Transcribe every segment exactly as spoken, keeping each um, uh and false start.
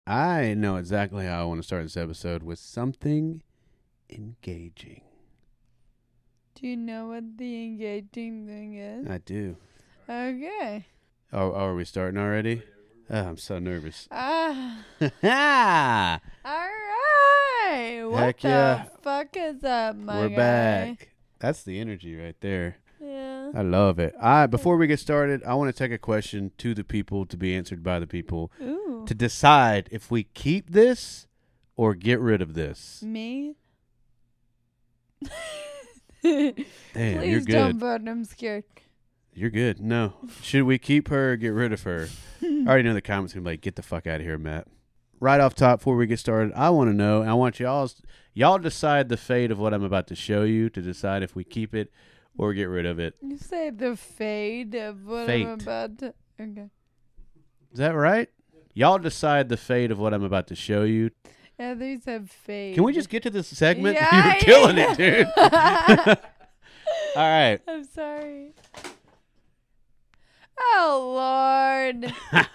I know exactly how I want to start this episode with something engaging. Do you know what the engaging thing is? I do. Okay. Oh, oh are we starting already? Oh, I'm so nervous. Ah. Ha! All right. What Heck the yeah. fuck is up, my We're guy? back. That's the energy right there. Yeah. I love it. All right, before we get started, I want to take a question to the people to be answered by the people Ooh. to decide if we keep this or get rid of this. Me? Damn, Please you're don't good. vote. I'm scared. You're good. No. Should we keep her or get rid of her? I already know the comments are going to be like, get the fuck out of here, Matt. Right off top, before we get started, I want to know, I want y'all, y'all decide the fate of what I'm about to show you to decide if we keep it or get rid of it. You say the fade of what Fate. I'm about to... Okay. Is that right? Y'all decide the fate of what I'm about to show you. Yeah, they said fade. Can we just get to this segment? Yeah, you were yeah, killing yeah. it, dude. All right. I'm sorry. Oh, Lord.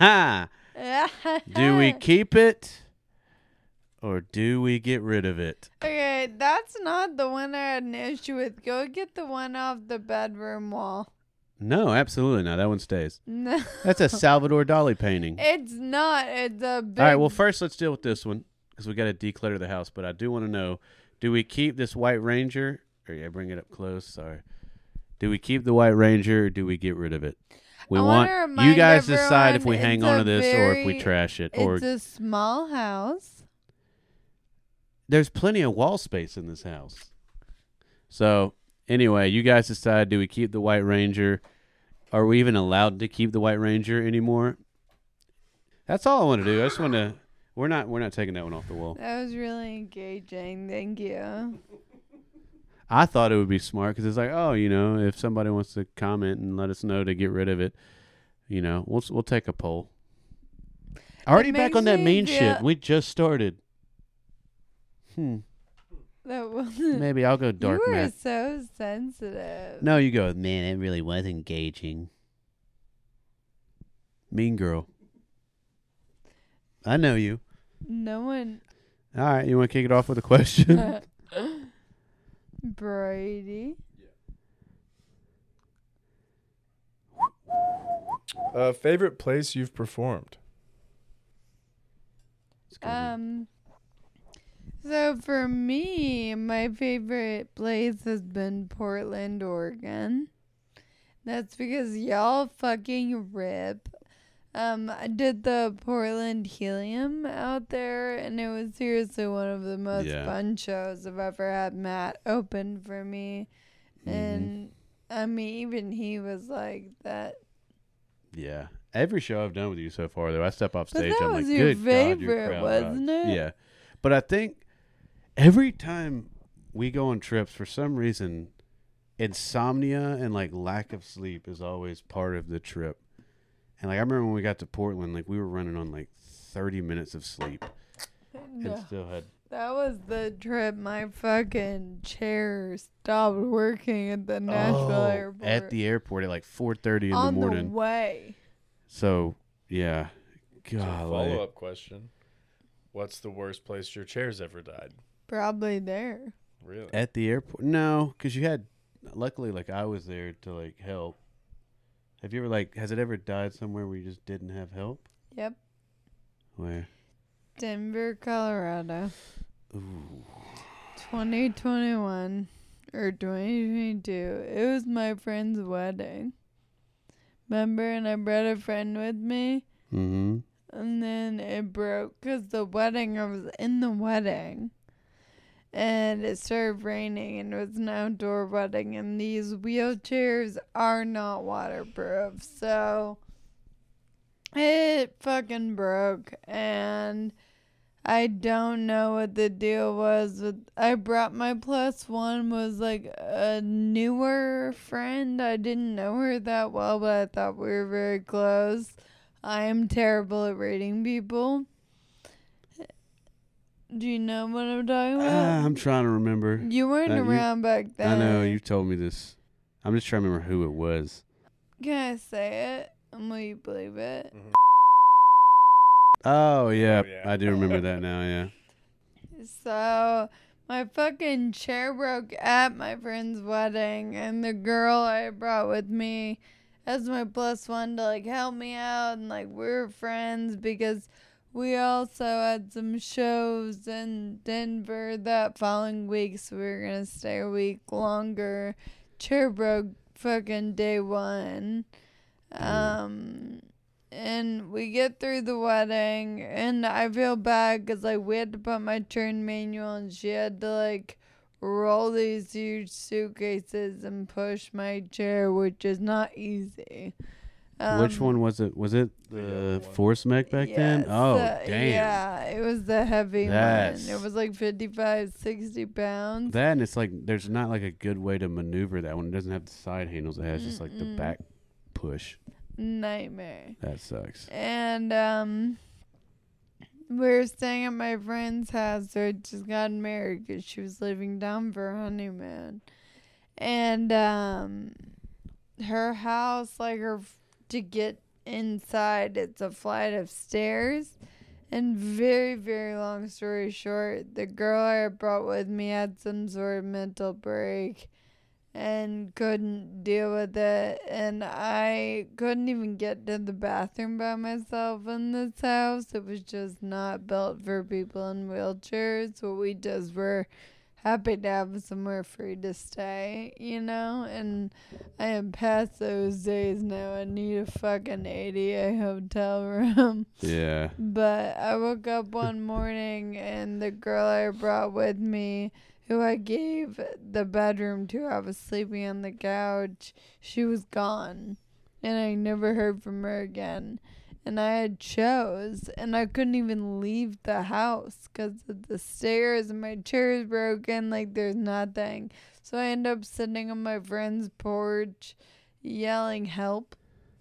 Do we keep it or do we get rid of it? Okay, that's not the one I had an issue with. Go get the one off the bedroom wall. No, absolutely not. That one stays. No. That's a Salvador Dali painting. It's not. It's a big... All right, well, first let's deal with this one because we got to declutter the house. But I do want to know, do we keep this White Ranger? Or yeah, bring it up close. Sorry. Do we keep the White Ranger or do we get rid of it? We I want wanna you remind guys decide if we everyone hang it's on to a this or if we very- trash it. Or It's a small house. there's plenty of wall space in this house. So anyway, you guys decide, do we keep the White Ranger? Are we even allowed to keep the White Ranger anymore? That's all I want to do. I just want to. We're not. We're not taking that one off the wall. That was really engaging. Thank you. I thought it would be smart because it's like, oh, you know, if somebody wants to comment and let us know to get rid of it, you know, we'll we'll take a poll. Already back makes on that me mean feel- shit. We just started. Hmm. That wasn't... Maybe I'll go dark You were Matt. so sensitive. No, you go. Man, it really was engaging. Mean girl. I know you. No one... All right, you want to kick it off with a question? Brady. Uh, favorite place you've performed? Um... So for me, my favorite place has been Portland, Oregon. That's because y'all fucking rip. Um, I did the Portland Helium out there, and it was seriously one of the most Yeah. fun shows I've ever had Matt open for me. Mhm. And, I mean, even he was like that. Yeah. Every show I've done with you so far, though, I step off But stage, that I'm was like, your good God, your favorite, crowd wasn't rocks. it? Yeah. But I think every time we go on trips, for some reason, insomnia and, like, lack of sleep is always part of the trip. And, like, I remember when we got to Portland, like, we were running on, like, thirty minutes of sleep No. and still had... That was the trip my fucking chair stopped working at the Nashville Oh, airport. at the airport at, like, four thirty in On the morning. the way. So, yeah. So Golly. follow up question: what's the worst place your chair's ever died? Probably there. Really? At the airport? No, because you had, luckily, like, I was there to, like, help. Have you ever, like, has it ever died somewhere where you just didn't have help? Yep. Where? Denver, Colorado. Ooh. twenty twenty-one or twenty twenty-two. It was my friend's wedding. Remember? And I brought a friend with me. Mm-hmm. And then it broke because the wedding, I was in the wedding. And it started raining and it was an outdoor wedding. And these wheelchairs are not waterproof. So it fucking broke. And I don't know what the deal was. With, I brought my plus one, was like a newer friend. I didn't know her that well, but I thought we were very close. I am terrible at rating people. Do you know what I'm talking about? Uh, I'm trying to remember. You weren't uh, you- around back then. I know, you told me this. I'm just trying to remember who it was. Can I say it? And will you believe it? Oh yeah, Oh, yeah. I do remember that now. Yeah. So my fucking chair broke at my friend's wedding, and the girl I brought with me as my plus one to like help me out, and like we were friends because we also had some shows in Denver that following week, so we were gonna stay a week longer. Chair broke fucking day one. Um, and we get through the wedding, and I feel bad because like we had to put my chair in manual, and she had to like roll these huge suitcases and push my chair, which is not easy. Um, Which one was it? Was it The the yellow one. Force Mech back then? yes, Oh uh, damn. Yeah, it was the heavy That's- one. It was like fifty-five, sixty pounds. That and it's like there's not like a good way to maneuver that one. It doesn't have the side handles. It has just like the Mm-mm. back push. Nightmare. That sucks. And um, we were staying at my friend's house. So I just got married because she was leaving down for her honeymoon. And um, her house, like her to get inside, it's a flight of stairs. And very, very long story short, the girl I brought with me had some sort of mental break and couldn't deal with it, and I couldn't even get to the bathroom by myself in this house. It was just not built for people in wheelchairs, so we just were happy to have somewhere free to stay, you know, and I am past those days now. I need a fucking A D A hotel room. Yeah. But I woke up one morning and the girl I brought with me, who I gave the bedroom to, I was sleeping on the couch, she was gone. And I never heard from her again. And I had shows, and I couldn't even leave the house because of the stairs, and my chair is broken, like there's nothing. So I end up sitting on my friend's porch yelling help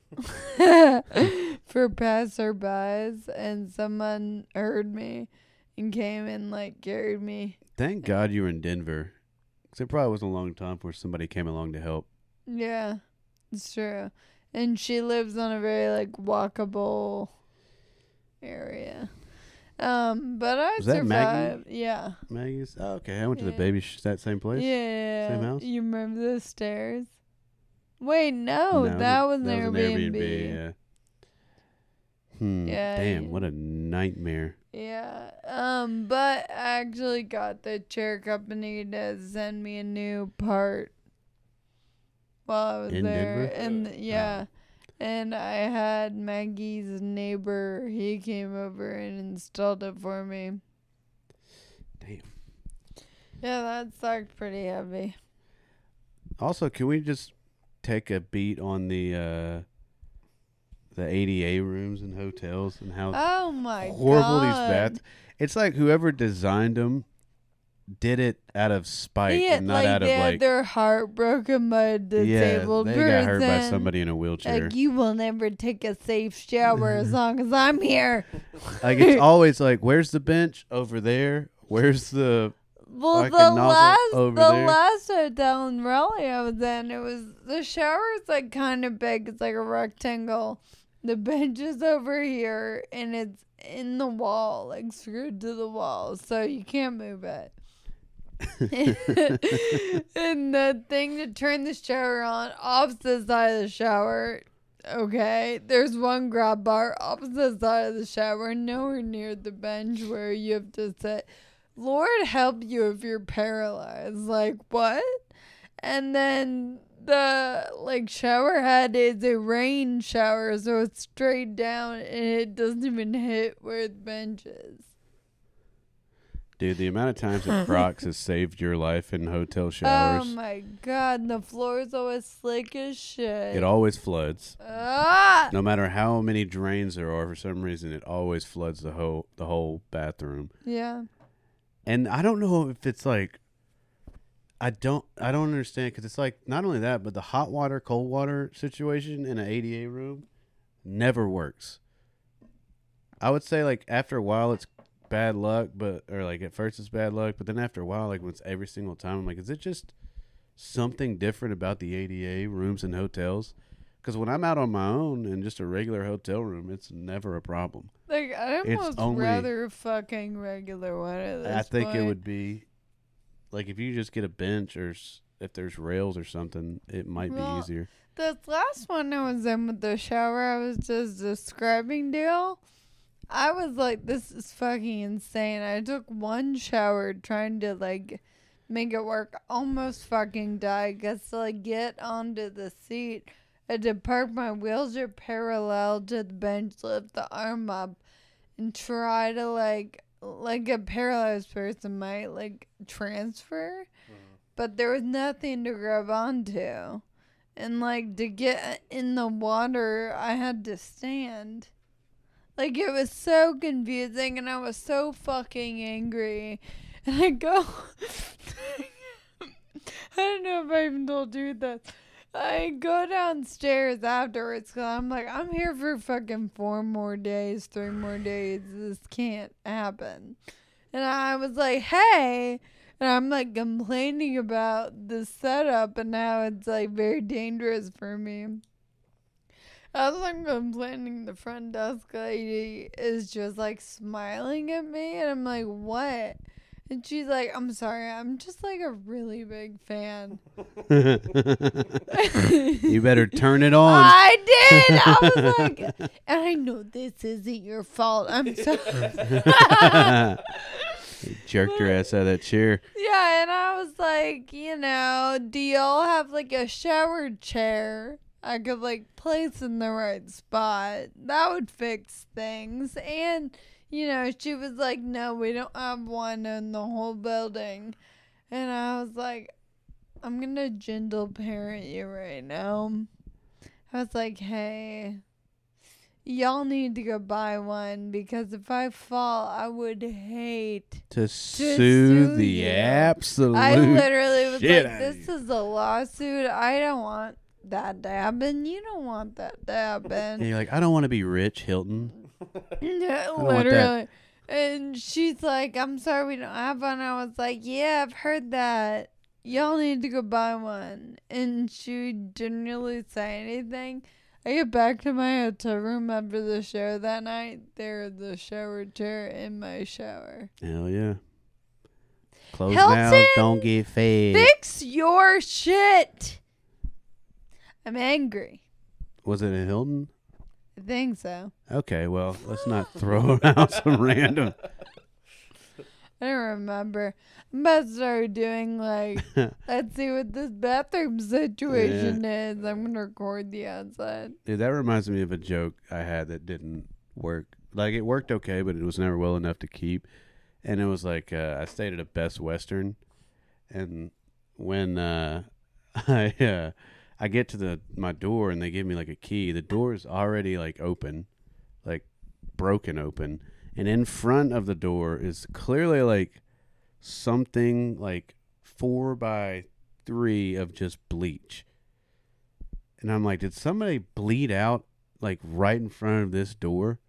for passerbys, and someone heard me and came and like carried me. Thank God you were in Denver. Because it probably wasn't a long time before somebody came along to help. Yeah, it's true. And she lives on a very like walkable area. Um, but I Was that Maggie? survived. Yeah. Maggie's? Oh, okay. I went to the Yeah. baby sh- that same place. Yeah. Same house? You remember the stairs? Wait, no, No, that was an that Airbnb. yeah. Hmm. Yeah, Damn, yeah. what a nightmare. Yeah. Um, but I actually got the chair company to send me a new part while I was In there. Denver? And yeah. And I had Maggie's neighbor, he came over and installed it for me. Damn. Yeah, that sucked pretty heavy. Also, can we just take a beat on the uh, the A D A rooms in hotels and how Oh my horrible god. these baths? It's like whoever designed them did it out of spite Yeah, and not like out they of had like their heart broken by a yeah, disabled they person. got hurt by somebody in a wheelchair. Like, you will never take a safe shower as long as I'm here. Like it's always like, where's the bench over there? Where's the Well, Like the a nozzle last over the there. last hotel in Raleigh I was in, it was the shower's like kind of big. It's like a rectangle. The bench is over here, and it's in the wall, like screwed to the wall, so you can't move it. And the thing to turn the shower on, opposite side of the shower. Okay, there's one grab bar opposite side of the shower, nowhere near the bench where you have to sit. Lord help you if you're paralyzed. Like, what? And then the like shower head is a rain shower, so it's straight down and it doesn't even hit where the bench is. dude? The amount of times that Crocs has saved your life in hotel showers. Oh my god, the floor is always slick as shit. It always floods. Ah! No matter how many drains there are, for some reason, it always floods the whole the whole bathroom. Yeah. And I don't know if it's like, I don't I don't understand, because it's like not only that, but the hot water cold water situation in an A D A room never works. I would say like after a while it's bad luck, but or like at first it's bad luck, but then after a while, like when it's every single time, I'm like, is it just something different about the A D A rooms and hotels Because when I'm out on my own in just a regular hotel room, it's never a problem. Like, I'd It's almost only- rather fucking regular one at this I think point. it would be like if you just get a bench or s- if there's rails or something, it might Well, be easier. This last one I was in with the shower I was just describing, Dale, I was like, this is fucking insane. I took one shower trying to, like, make it work. Almost fucking died. Because to, like, get onto the seat, I had to park my wheelchair parallel to the bench, lift the arm up, and try to, like, like a paralyzed person might, like, transfer. But there was nothing to grab onto. And, like, to get in the water, I had to stand. Like, it was so confusing, and I was so fucking angry. And I go... I don't know if I even told you that. I go downstairs afterwards, because I'm like, I'm here for fucking four more days, three more days. This can't happen. And I was like, hey... And I'm, like, complaining about the setup and how it's, like, very dangerous for me. As I'm complaining, the front desk lady is just, like, smiling at me. And I'm like, what? And she's like, I'm sorry, I'm just, like, a really big fan. You better turn it on. I did! I was like, and I know this isn't your fault. I'm sorry. You jerked your ass out of that chair. Yeah, and I was like, you know, do y'all have like a shower chair I could like place in the right spot? That would fix things. And, you know, she was like, no, we don't have one in the whole building. And I was like, I'm going to gentle parent you right now. I was like, hey, y'all need to go buy one because if I fall, I would hate To, sue sue the you. absolute I literally was shit like, out of this you. is a lawsuit. I don't want that to happen. You don't want that to happen. And you're like, I don't want to be rich, Hilton. Yeah, want that. literally. And she's like, I'm sorry we don't have one. I was like, yeah, I've heard that. Y'all need to go buy one. And she didn't really say anything. I get back to my hotel room after the show that night. There's the shower chair in my shower. Hell yeah. Close Hilton, mouth, don't get fed. Fix your shit. I'm angry. Was it a Hilton? I think so. Okay, well, let's not throw out some random. I don't remember. I'm about to start doing like, let's see what this bathroom situation is. I'm going to record the outside. Dude, that reminds me of a joke I had that didn't work. Like, it worked okay, but it was never well enough to keep. And it was like, uh, I stayed at a Best Western, and when uh, I uh, I get to the my door and they give me like a key, the door is already like open, like broken open, and in front of the door is clearly like something like four by three of just bleach. And I'm like, did somebody bleed out like right in front of this door?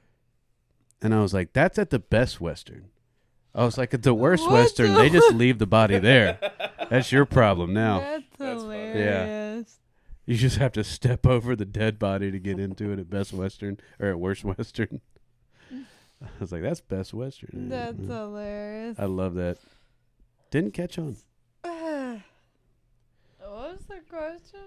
And I was like, that's at the Best Western. I was like, at the Worst What Western, the- they just leave the body there. That's your problem now. That's That's funny. hilarious. You just have to step over the dead body to get into it at Best Western or at Worst Western. I was like, that's Best Western. That's Yeah. hilarious. I love that. Didn't catch on. what was the question?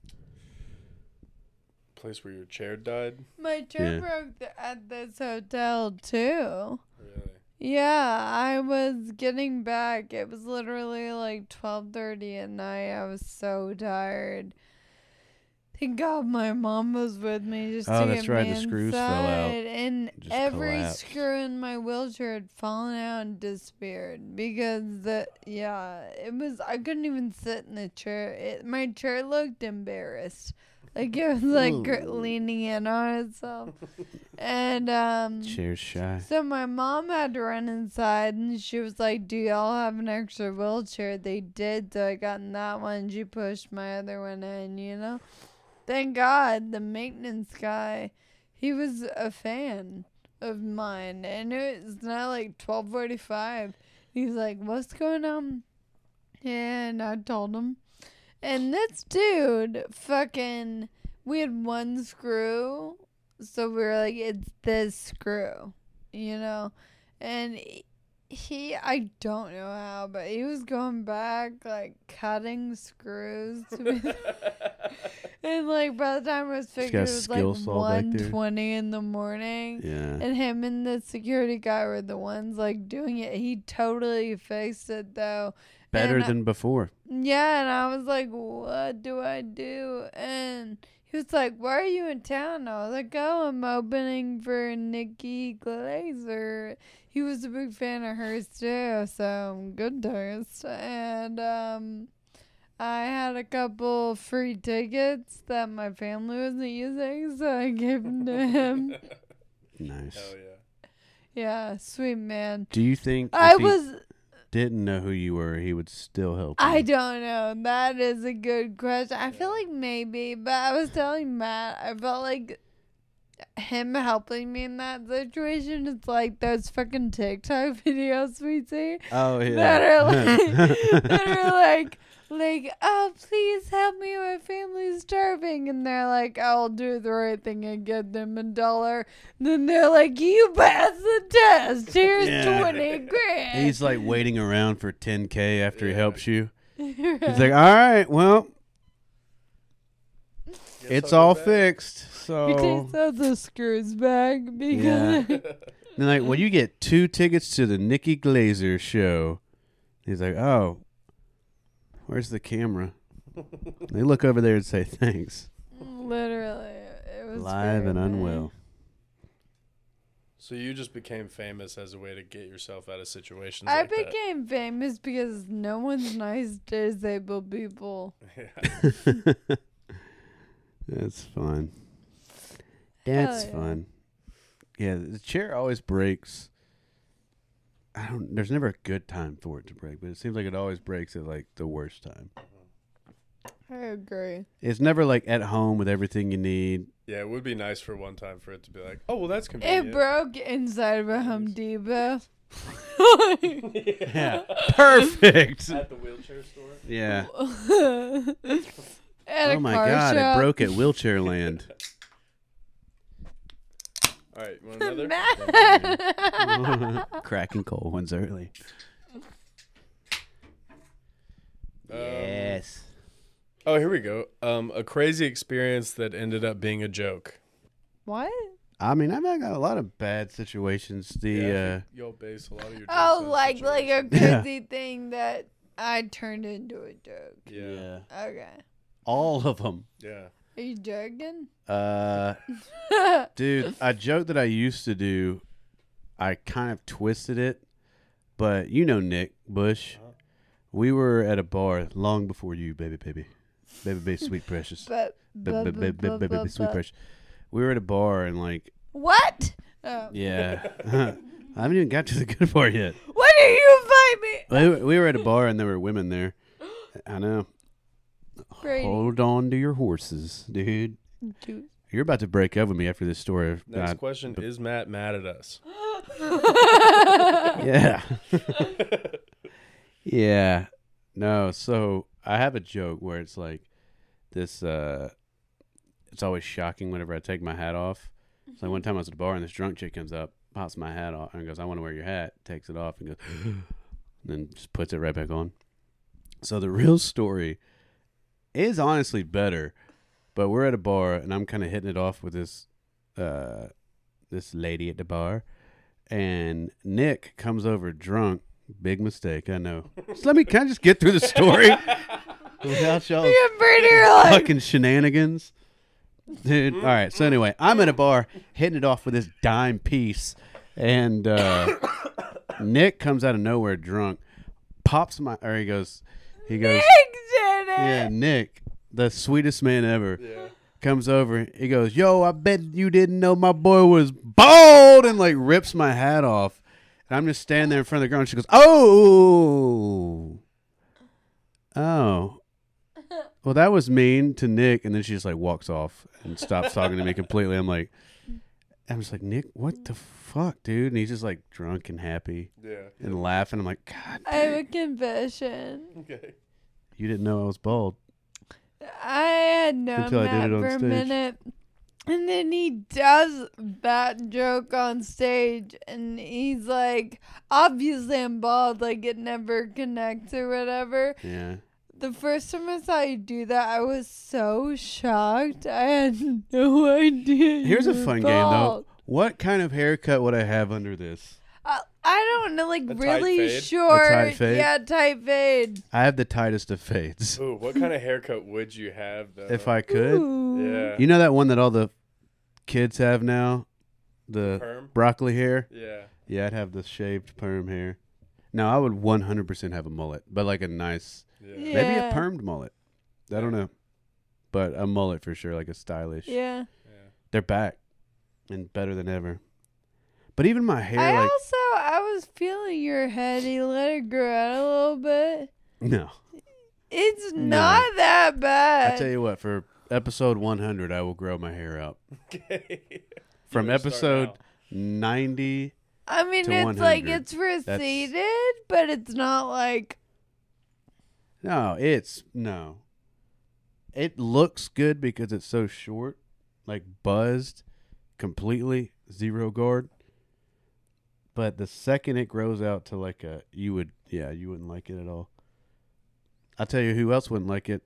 Place where your chair died. My chair Yeah. broke th- at this hotel too. Really? Yeah, I was getting back. It was literally like twelve thirty at night. I was so tired. Thank God my mom was with me just Oh, to that's get right, me the screws fell out. inside. And Just every collapsed. screw in my wheelchair had fallen out and disappeared because the yeah, it was. I couldn't even sit in the chair. It, my chair looked embarrassed, like it was like gr- Ooh. leaning in on itself. And um. Chair's shy. So my mom had to run inside and she was like, do y'all have an extra wheelchair? They did, so I got in that one. She pushed my other one in, you know? Thank God the maintenance guy, he was a fan of mine. And it was now like twelve forty-five. He's like, what's going on? And I told him. And this dude fucking we had one screw, so we were like, it's this screw, you know? And he, I don't know how, but he was going back, like, cutting screws to be. And, like, by the time it was He's got figured, a it was, skill like, saw back there. one twenty in the morning. Yeah. And him and the security guy were the ones, like, doing it. He totally fixed it, though. Better And I- than before. Yeah, and I was like, what do I do? And he was like, why are you in town? I was like, oh, I'm opening for Nikki Glazer. He was a big fan of hers, too, so good taste. And, um... I had a couple free tickets that my family wasn't using, so I gave them to him. Nice. Hell yeah. Yeah, sweet man. Do you think if I he was, didn't know who you were, he would still help you? I don't know. That is a good question. I feel like maybe, but I was telling Matt, I felt like him helping me in that situation is like those fucking TikTok videos we see Oh, yeah. that are like, that are like, like, oh, please help me, my family's starving. And they're like, I'll do the right thing and get them a dollar. And then they're like, you passed the test. Here's Yeah. twenty grand. He's like waiting around for ten K after he Yeah. helps you. Right. He's like, all right, well, Guess it's I'll all go back. fixed. He So, takes out the screws back because Yeah. then like, well, you get two tickets to the Nikki Glazer show. He's like, oh, where's the camera? They look over there and say thanks. literally it was Live very and funny. unwell. So you just became famous as a way to get yourself out of situations I like that. became famous because no one's nice to disabled people. Yeah. That's fun. That's yeah. fun. Yeah, the chair always breaks. I don't. There's never a good time for it to break, but it seems like it always breaks at like the worst time. I agree. It's never like at home with everything you need. Yeah, it would be nice for one time for it to be like, oh, well, that's It convenient. broke inside of a Home Depot. Yeah, perfect. At the wheelchair store? Yeah. At a Oh my car God! shop. It broke at Wheelchair Land. All right, you want another? Matt. Cracking cold ones early. Um, Yes. Oh, here we go. Um, a crazy experience that ended up being a joke. What? I mean, I've got a lot of bad situations. The Yeah, I uh, think you'll base a lot of your jokes Oh, on like like a situations. Yeah. crazy thing that I turned into a joke. Yeah. Okay. all of them. Yeah. Are you joking? Uh, dude, a joke that I used to do, I kind of twisted it, but you know Nick Bush. Uh-huh. We were at a bar long before you, baby, baby, baby, baby, sweet precious, But, baby, but, baby, but, baby, but, baby, sweet but- precious. We were at a bar and like, What? Oh. yeah, I haven't even got to the good part yet. What are you invite me? We, we were at a bar and there were women there. I know. Brady. Hold on to your horses, dude. Dude. You're about to break up with me after this story. Next I- question. Is Matt mad at us? yeah. Yeah. No, so I have a joke where it's like this uh it's always shocking whenever I take my hat off. It's like one time I was at a bar and this drunk chick comes up, pops my hat off and goes, I want to wear your hat, takes it off and goes and then just puts it right back on. So the real story is honestly better, but we're at a bar and I'm kind of hitting it off with this uh this lady at the bar and Nick comes over drunk. Big mistake, I know. Just let me, can I just get through the story without y'all You can burn your life. fucking shenanigans? Dude, all right. So anyway, I'm at a bar hitting it off with this dime piece, and uh, Nick comes out of nowhere drunk, pops my, or he goes, he goes, Nick did it. yeah, Nick, the sweetest man ever, Yeah. comes over. He goes, yo, I bet you didn't know my boy was bald, and like rips my hat off. And I'm just standing there in front of the girl, and she goes, oh, oh. Well, that was mean to Nick, and then she just like walks off and stops talking to me completely. I'm like, I'm just like, Nick, what the fuck, dude? And he's just like drunk and happy Yeah. and laughing. I'm like, God, I have a confession. Okay. you didn't know I was bald. I had known Until I did that it on for a stage. minute. And then he does that joke on stage, and he's like, obviously I'm bald, like it never connects or whatever. Yeah. The first time I saw you do that, I was so shocked. I had no idea. Here's you a were fun game, though. bald. What kind of haircut would I have under this? Uh, I don't know, like A tight really fade? short. A tight fade? Yeah, tight fade. I have the tightest of fades. Ooh, what kind of haircut would you have though? If I could. Ooh. Yeah. You know that one that all the kids have now? The Perm? broccoli hair? Yeah. Yeah, I'd have the shaved perm hair. No, I would one hundred percent have a mullet, but like a nice, Yeah. Yeah. maybe a permed mullet. I don't know. But a mullet for sure, like a stylish. Yeah. Yeah. They're back and better than ever. But even my hair, I like, also, I was feeling your head. You let it grow out a little bit. no. It's No. not that bad. I tell you what, for episode one hundred, I will grow my hair out. Okay. From You better start episode now. ninety, I mean, to it's like one hundred. it's receded, but it's not like no, it's, no. It looks good because it's so short, like buzzed completely, zero guard. But the second it grows out to like a, you would, yeah, you wouldn't like it at all. I'll tell you who else wouldn't like it.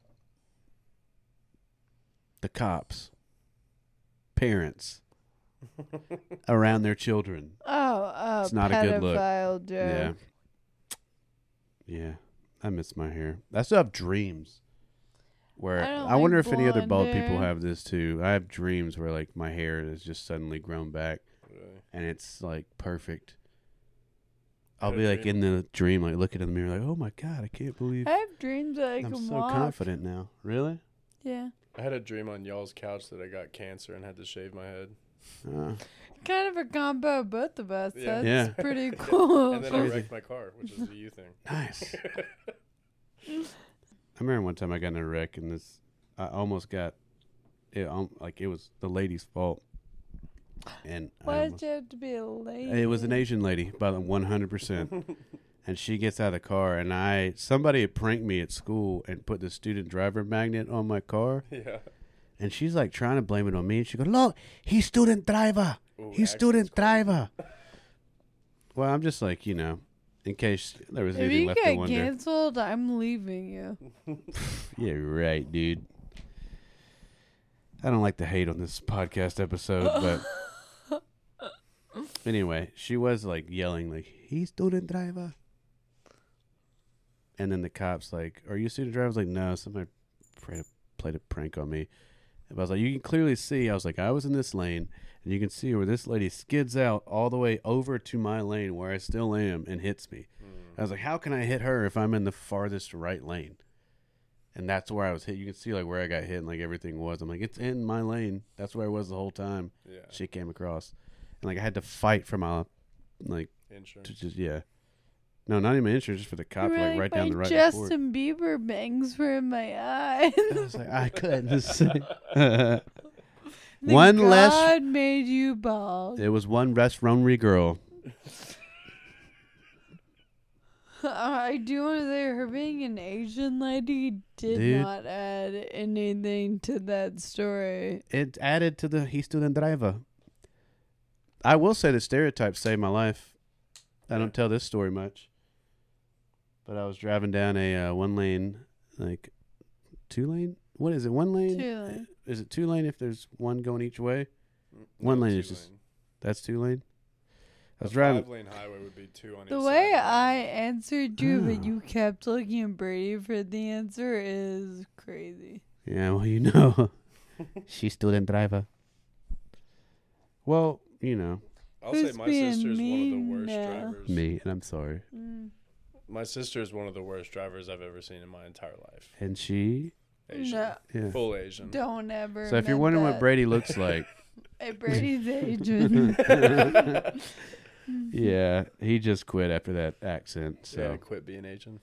The cops. Parents. Around their children. oh, oh, It's not a good look. pedophile joke. Yeah. Yeah. I miss my hair. I still have dreams where I don't I, wonder like if any other bald blonde people hair. have this too. I have dreams where like my hair has just suddenly grown back Really? and it's like perfect. I I'll had be a like dream. in the dream, like looking in the mirror, like, oh my God, I can't believe I have dreams that I I'm can so walk. confident now. Really? Yeah. I had a dream on y'all's couch that I got cancer and had to shave my head. Uh, Kind of a combo of both of us. Yeah. That's Yeah. pretty cool. And then I Crazy. wrecked my car, which is a you thing. nice. I remember one time I got in a wreck and this, I almost got, it um, like it was the lady's fault. And I Why almost- did you have to be a lady? it was an Asian lady, by the one hundred percent. And she gets out of the car, and I somebody had pranked me at school and put the student driver magnet on my car, Yeah. and she's like trying to blame it on me. And she goes, "Look, he's student driver. Ooh, He's accent's student cool. driver." Well, I'm just like, you know, in case there was If anything you left to get wonder. canceled, I'm leaving you. Yeah, right, dude. I don't like to hate on this podcast episode, but anyway, she was like yelling, like, "He's student driver." And then the cops like, "Are you a student driver?" I was like, "No, somebody tried to played a prank on me." And I was like, "You can clearly see." I was like, "I was in this lane, and you can see where this lady skids out all the way over to my lane where I still am and hits me." Mm. I was like, "How can I hit her if I'm in the farthest right lane?" And that's where I was hit. You can see like where I got hit and like everything was. I'm like, it's in my lane. That's where I was the whole time. Yeah. She came across, and like I had to fight for my like Insurance. to just yeah. No, not even insurance, just for the cop to like right down the right report. Justin Bieber bangs were in my eyes. I was like, I couldn't see. The One God less. made you bald. It was one less lonely girl. I do want to say her being an Asian lady did Dude. not add anything to that story. It added to the he student driver. I will say the stereotypes saved my life. I don't tell this story much, but I was driving down a uh, one lane, like two lane. What is it? One lane? Two lane. Is it two lane if there's one going each way? Mm, One no, lane two is just- lane. That's two lane. I A was driving. five lane highway would be two on The each way side. I answered you, but Oh. you kept looking at Brady for the answer is crazy. Yeah, well, you know, she's student driver. Well, you know, I'll Who's say my being sister is one of the mean worst now? drivers. me, and I'm sorry. Mm. My sister is one of the worst drivers I've ever seen in my entire life. And she, Asian. No, yeah. Full Asian. don't ever. So if you're admit wondering what that. Brady looks like, Hey, Brady's Asian. yeah, he just quit after that accent. Yeah, So, quit being Asian.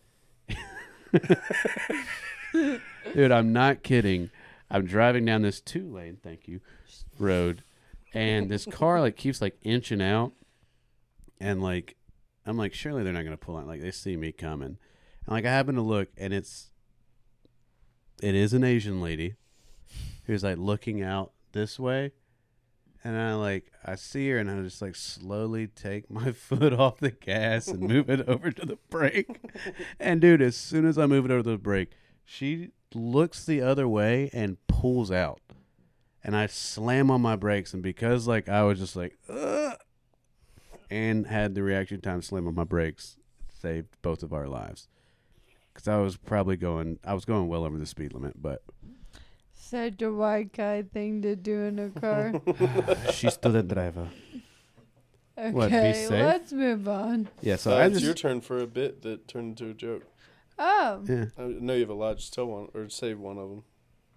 dude, I'm not kidding. I'm driving down this two lane, thank you, road, and this car like keeps like inching out, and like I'm like, surely they're not gonna pull out. Like they see me coming, and like I happen to look, and it's it is an Asian lady who's like looking out this way. And I like, I see her and I just like slowly take my foot off the gas and move it over to the brake. And dude, as soon as I move it over to the brake, she looks the other way and pulls out. And I slam on my brakes. And because like I was just like, ugh, and had the reaction time to slam on my brakes, saved both of our lives. Because I was probably going, I was going well over the speed limit, but. Such a white guy thing to do in a car. She's still the driver. Okay, What, be safe? let's move on. Yeah, so uh, I it's just. your turn for a bit that turned into a joke. Oh, Yeah. I know you have a lot. Just tell one or save one of them.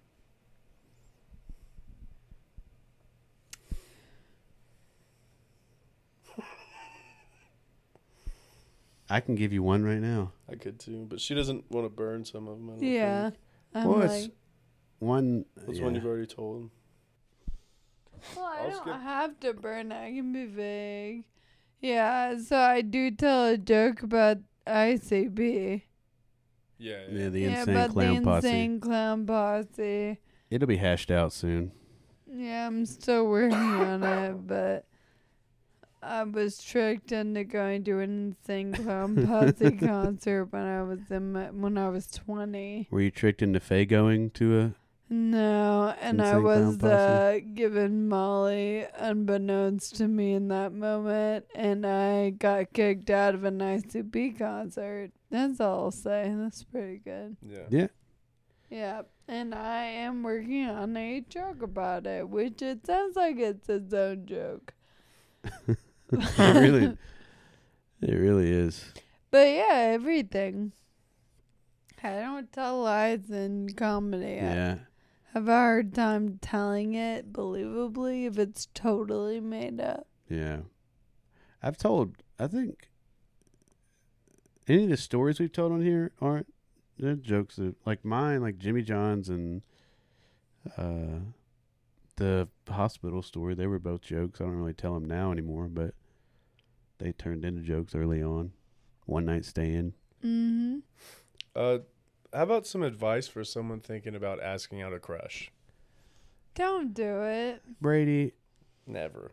I can give you one right now. I could too, but she doesn't want to burn some of them. I don't yeah. think. I'm Well, like, it's one. What's yeah. one you've already told? well, I I'll don't skip- have to burn. I can be vague. Yeah, so I do tell a joke about I C B. Yeah, Yeah, yeah. the yeah, insane about clown the posse. insane clown posse. It'll be hashed out soon. Yeah, I'm still working on it, but I was tricked into going to an insane clown posse concert when I was in my, when I was twenty. Were you tricked into Faye going to a? No, and I Insane Clown was uh, given Molly unbeknownst to me in that moment, and I got kicked out of an I C B concert. That's all I'll say. That's pretty good. Yeah. Yeah. Yeah, and I am working on a joke about it, which it sounds like it's its own joke. it really, it really is. But yeah, everything. I don't tell lies in comedy. Yeah. I have a hard time telling it believably if it's totally made up. Yeah. I've told. I think any of the stories we've told on here aren't. They're jokes that, like mine, like Jimmy John's and uh, the hospital story. They were both jokes. I don't really tell them now anymore, but they turned into jokes early on. One night stand. Mm-hmm. Uh, how about some advice for someone thinking about asking out a crush? Don't do it. Brady. Never.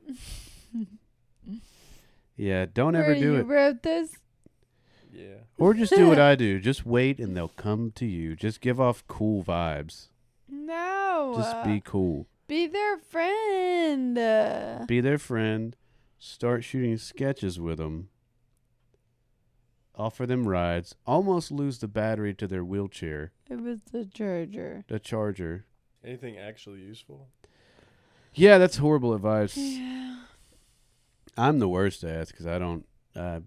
Yeah, don't Where ever do you it. wrote this? Yeah. Or just do what I do. Just wait and they'll come to you. Just give off cool vibes. No. Just be cool. Be their friend. Uh, Be their friend. Start shooting sketches with them. Offer them rides. Almost lose the battery to their wheelchair. It was the charger. The charger. Anything actually useful? Yeah, that's horrible advice. Yeah. I'm the worst at it because I don't. Uh,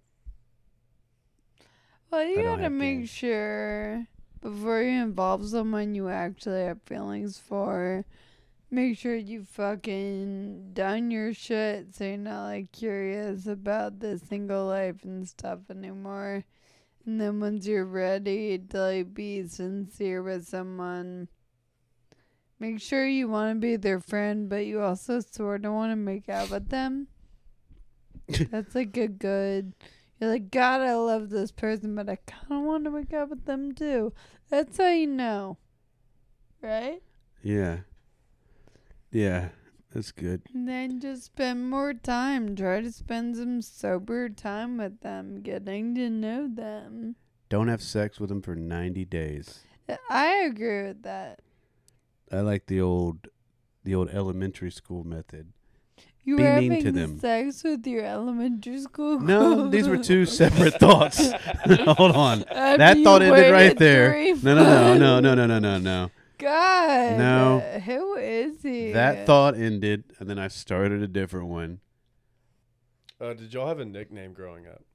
Well, you I don't gotta have make game. sure before you involve someone you actually have feelings for. Make sure you fucking done your shit so you're not like curious about the single life and stuff anymore. And then once you're ready to like be sincere with someone, make sure you want to be their friend, but you also sort of want to make out with them. That's like a good. You're like, God, I love this person, but I kind of want to make out with them too. That's how you know. Right? yeah. Yeah, that's good. And then just spend more time. Try to spend some sober time with them, getting to know them. Don't have sex with them for ninety days. I agree with that. I like the old, the old elementary school method. You Be were mean to having them. sex with your elementary school? No, these were two separate thoughts. Hold on. After That you thought ended right waited there. three No, no, no, months. no, no, no, no, no, no. God. No. uh, who is he? That thought ended, and then I started a different one. Uh, did y'all have a nickname growing up?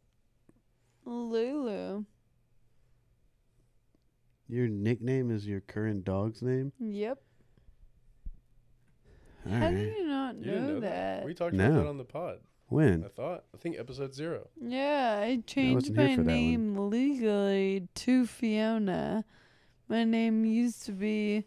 Lulu. Your nickname is your current dog's name? Yep. All How do right. you not You know, didn't know that? that? We talked No. about that on the pod. When? I thought. I think episode zero. Yeah, I changed wasn't here my for that one. name legally to Fiona. My name used to be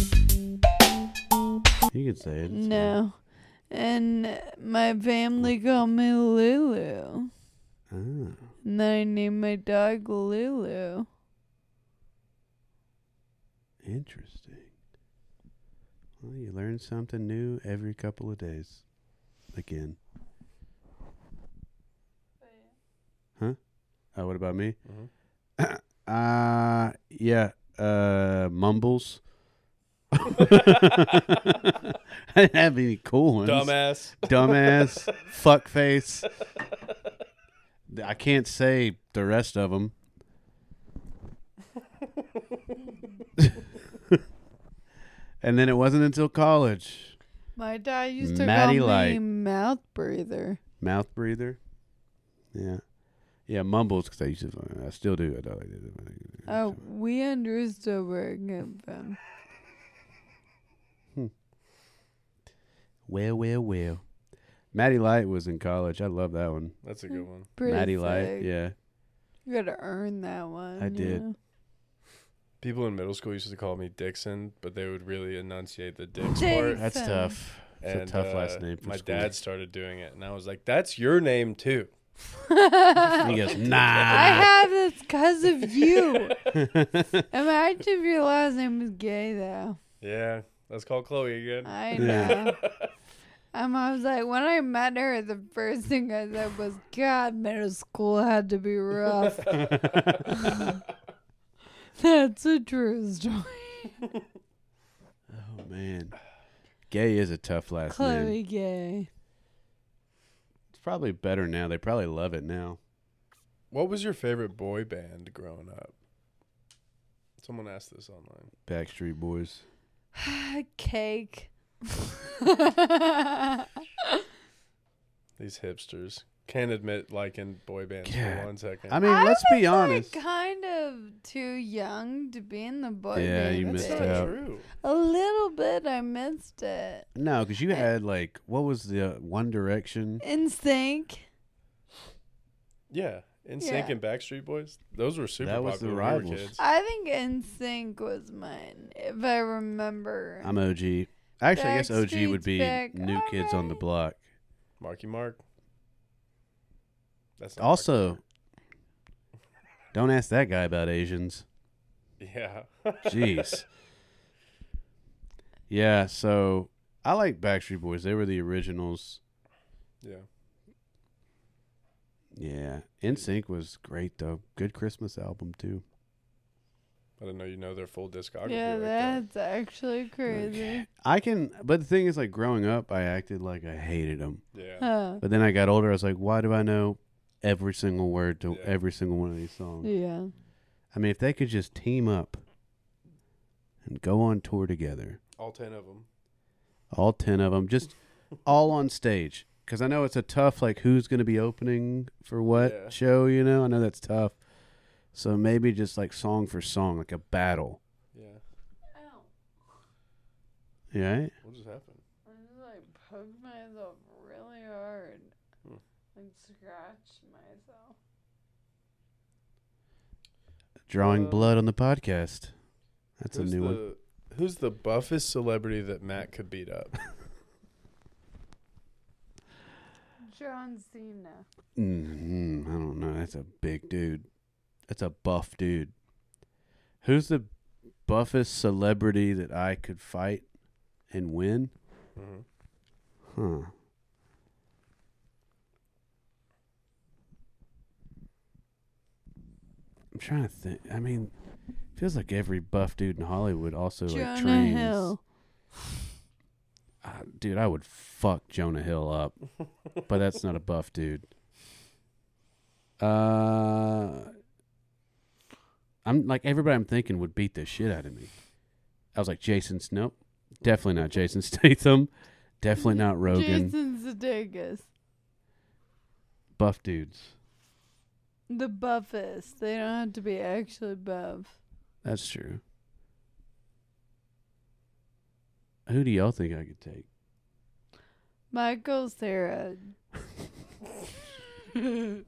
You can say it. it's no, and my family called me Lulu, fine. and then I named my dog Lulu. Ah, Interesting. Well, you learn something new every couple of days. Again. Huh? Oh, what about me? Mm-hmm. uh, yeah. Uh, Mumbles. I didn't have any cool ones. Dumbass. Dumbass. Fuckface. I can't say the rest of them. And then it wasn't until college. My dad used to Maddie call Light. me mouth breather. Mouth breather. Yeah. Yeah, mumbles, because I used to, I still do. I don't like it. Oh, we understood where it came from. Well, well, well. Maddie Light was in college. I love that one. That's a good one. Pretty Maddie Light, sick. yeah. You gotta earn that one. I you did. know? People in middle school used to call me Dixon, but they would really enunciate the Dix Dixon. part. That's Son. tough. It's And, a tough uh, last name for my school. dad started doing it, and I was like, "That's your name too." He goes, I nah. have this because of you. Imagine if your last name was gay, though. Yeah, let's call Chloe again. I Yeah. know. Um, I was like, when I met her, the first thing I said was, God, middle school had to be rough. That's a true story. Oh, man. Gay is a tough last Chloe name. Gay. It's probably better now. They probably love it now. What was your favorite boy band growing up? Someone asked this online. Backstreet Boys. Cake. These hipsters can't admit liking boy bands Yeah. for one second. I mean, I let's be was, honest. Like, kind of too young to be in the boy Yeah, band. you That's missed not out. true. A little bit. I missed it. No, because you had, like, what was the uh, One Direction? In sync. Yeah, N Yeah. Sync and Backstreet Boys. Those were super That was the popular when we were rivals. kids. I think N Sync was mine, if I remember. I'm O G. Actually, I guess O G would Backstreet's be back. New Kids on the Alright. Block. Marky Mark. That's not Also, Marky don't ask that guy about Asians. Mark. Yeah. Jeez. Yeah, so I like Backstreet Boys. They were the originals. Yeah. Yeah. N Sync was great, though. Good Christmas album, too. I didn't know you know their full discography Yeah, like that. that's actually crazy. I can, but the thing is, like, growing up, I acted like I hated them. Yeah. Huh. But then I got older, I was like, why do I know every single word to Yeah. every single one of these songs? Yeah. I mean, if they could just team up and go on tour together, All ten of them. all ten of them, just all on stage. Because I know it's a tough, like, who's going to be opening for what Yeah. show, you know? I know that's tough. So maybe just, like, song for song, like a battle. Yeah. Ow. You right? What just happened? I just like poked myself really hard. Hmm. And scratched myself. Drawing Uh, blood on the podcast. That's a Who's new the, one. Who's the buffest celebrity that Matt could beat up? John Cena. Mm-hmm. I don't know. That's a big dude. That's a buff dude. Who's the buffest celebrity that I could fight and win? hmm Huh. I'm trying to think. I mean, feels like every buff dude in Hollywood also like Jonah trains. Hill. Uh, dude, I would fuck Jonah Hill up, but that's not a buff dude. Uh, I'm like everybody I'm thinking would beat the shit out of me. I was like Jason Nope, definitely not Jason Statham, definitely not Rogan. Jason Sudeikis. Buff dudes. The buffest. They don't have to be actually buff. That's true. Who do y'all think I could take? Michael Cera. Um,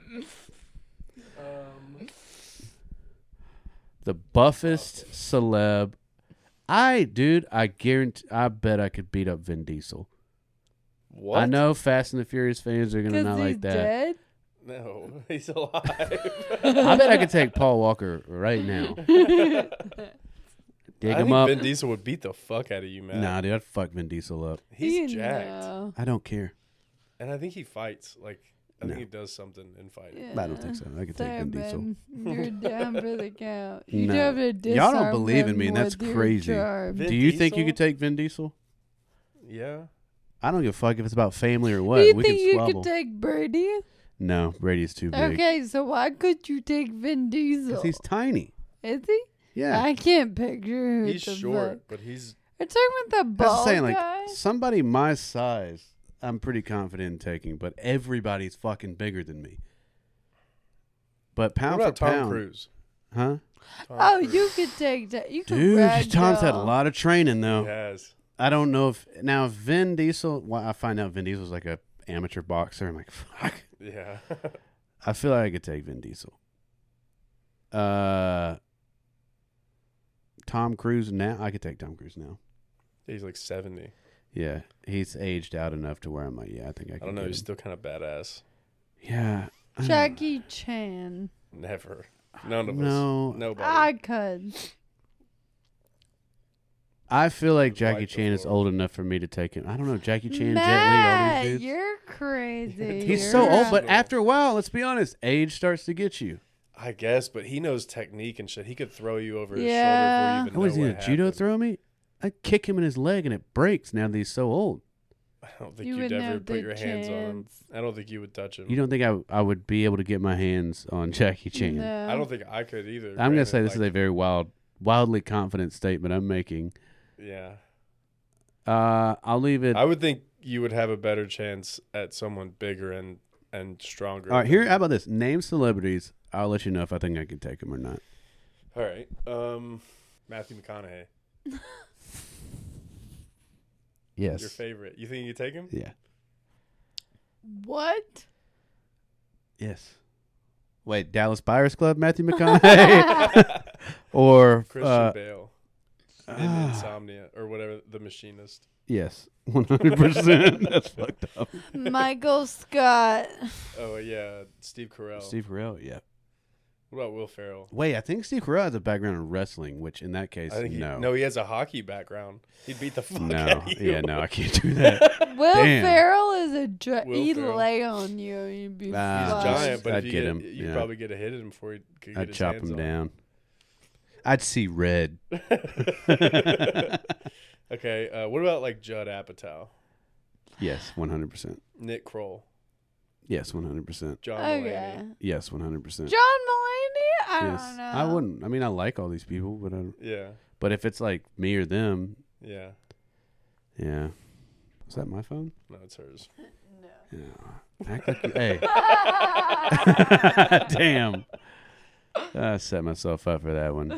The buffest celeb. I, dude, I guarantee, I bet I could beat up Vin Diesel. what? I know Fast and the Furious fans are gonna Because not he's like that. dead? No, he's alive. I bet I could take Paul Walker right now. dig I him think up. Vin Diesel would beat the fuck out of you, man. Nah, dude, I'd fuck Vin Diesel up. He's You jacked, know. I don't care. and I think he fights. Like I No. think he does something in fighting. Yeah. I don't think so. I could take Sorry, Vin Diesel. man. You're down for the count. You No. have to Y'all don't disarm believe in them me, and that's with your crazy. charm. Vin Do you think you Diesel? could take Vin Diesel? Yeah, I don't give a fuck if it's about family or what. Do you we think can you squabble. could take Brady? No, Brady's too big. Okay, so why could you take Vin Diesel? Because he's tiny. Is he? Yeah. I can't picture who he's the short, fuck. but he's Are you talking about the That's bald saying, like, guy? somebody my size, I'm pretty confident in taking, but everybody's fucking bigger than me. But what pound about for Tom pound. Cruise? Huh? Tom Oh, Cruise. you could take that. You could Dude, ragdoll. Tom's had a lot of training, though. He has. I don't know if. Now, if Vin Diesel, well, I find out Vin Diesel's like a amateur boxer. I'm like, fuck. Yeah. I feel like I could take Vin Diesel. Uh, Tom Cruise now. I could take Tom Cruise now. he's like seventy. Yeah, he's aged out enough to where I'm like, yeah, I think I I can. don't know. get He's him. still kind of badass. Yeah. I don't- Jackie Chan. Never. None of No. us. Nobody. I could. I feel like Wipe Jackie the Chan is floor. old enough for me to take him. I don't know, Jackie Chan, Jet Li, all Matt, these dudes. you're crazy. He's You're so old, right. but after a while, let's be honest, age starts to get you. I guess, but he knows technique and shit. He could throw you over his Yeah. shoulder before Oh, you is even he know a what judo happened. throw me? I kick him in his leg and it breaks now that he's so old. I don't think You you'd wouldn't ever have put the your hands on him. chance. I don't think you would touch him. You don't think I, I would be able to get my hands on Jackie Chan? No. I don't think I could either. I'm going to say this is Granted, a very wild, wildly confident statement I'm making. like, yeah. Uh, I'll leave it. I would think you would have a better chance at someone bigger and and stronger. All right, than- here. How about this? Name celebrities. I'll let you know if I think I can take them or not. All right. Um, Matthew McConaughey, Yes. your favorite. You think you could take him? Yeah. What? Yes. Wait, Dallas Buyers Club, Matthew McConaughey, or Christian uh, Bale in ah. Insomnia or whatever, The Machinist. yes, one hundred percent. That's fucked up. Michael Scott. Oh yeah, Steve Carell. Steve Carell, yeah. What about Will Ferrell? Wait, I think Steve Carell has a background in wrestling, which in that case, I think he, no, no, he has a hockey background. He'd beat the fuck no, out of you. yeah, no, I can't do that. Will Damn. Ferrell is a gi- Will he'd Ferrell. lay on you. You'd be Ah, He's Uh, fucked. giant, but I'd if you get get him, you'd yeah. probably get a hit at him before he could get I'd his chop hands him on down. I'd see red. Okay, uh, what about like Judd Apatow, Yes, one hundred percent. Nick Kroll, Yes, one hundred percent. John Okay. Mulaney? Yes, one hundred percent. John Mulaney? I Yes, don't know. I wouldn't. I mean, I like all these people, but I don't, Yeah, but if it's like me or them, yeah. yeah. Is that my phone? No, it's hers. No. Yeah. Act like you, hey. Damn. I set myself up for that one.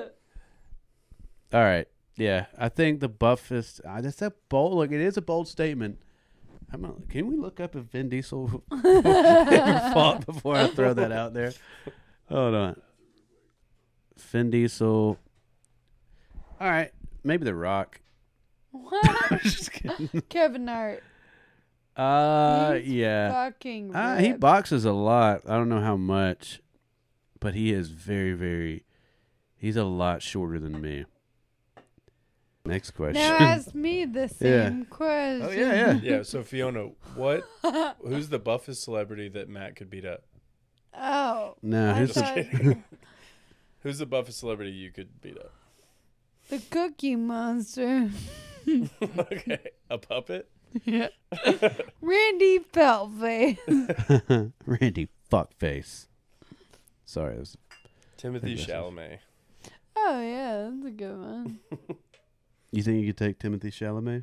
All right. Yeah, I think the buffest. Uh, that's a bold. Look, it is a bold statement. I'm not, can we look up if Vin Diesel ever fought before I throw that out there? Hold on. Vin Diesel. All right, maybe The Rock. What? Just kidding. Kevin Hart. Uh, He's yeah. Fucking Uh, he ripped. boxes a lot. I don't know how much, but he is very, very. He's a lot shorter than me. Next question. Now ask me the same question. Oh yeah, yeah. Yeah. So Fiona, what? Who's the buffest celebrity that Matt could beat up? Oh. No, I who's the- thought Who's the buffest celebrity you could beat up? the Cookie Monster. Okay, a puppet. Yeah. Randy Feltface. Randy Fuckface. Sorry, it was, Timothy Aggressive. Chalamet. Oh yeah, that's a good one. you think you could take Timothy Chalamet?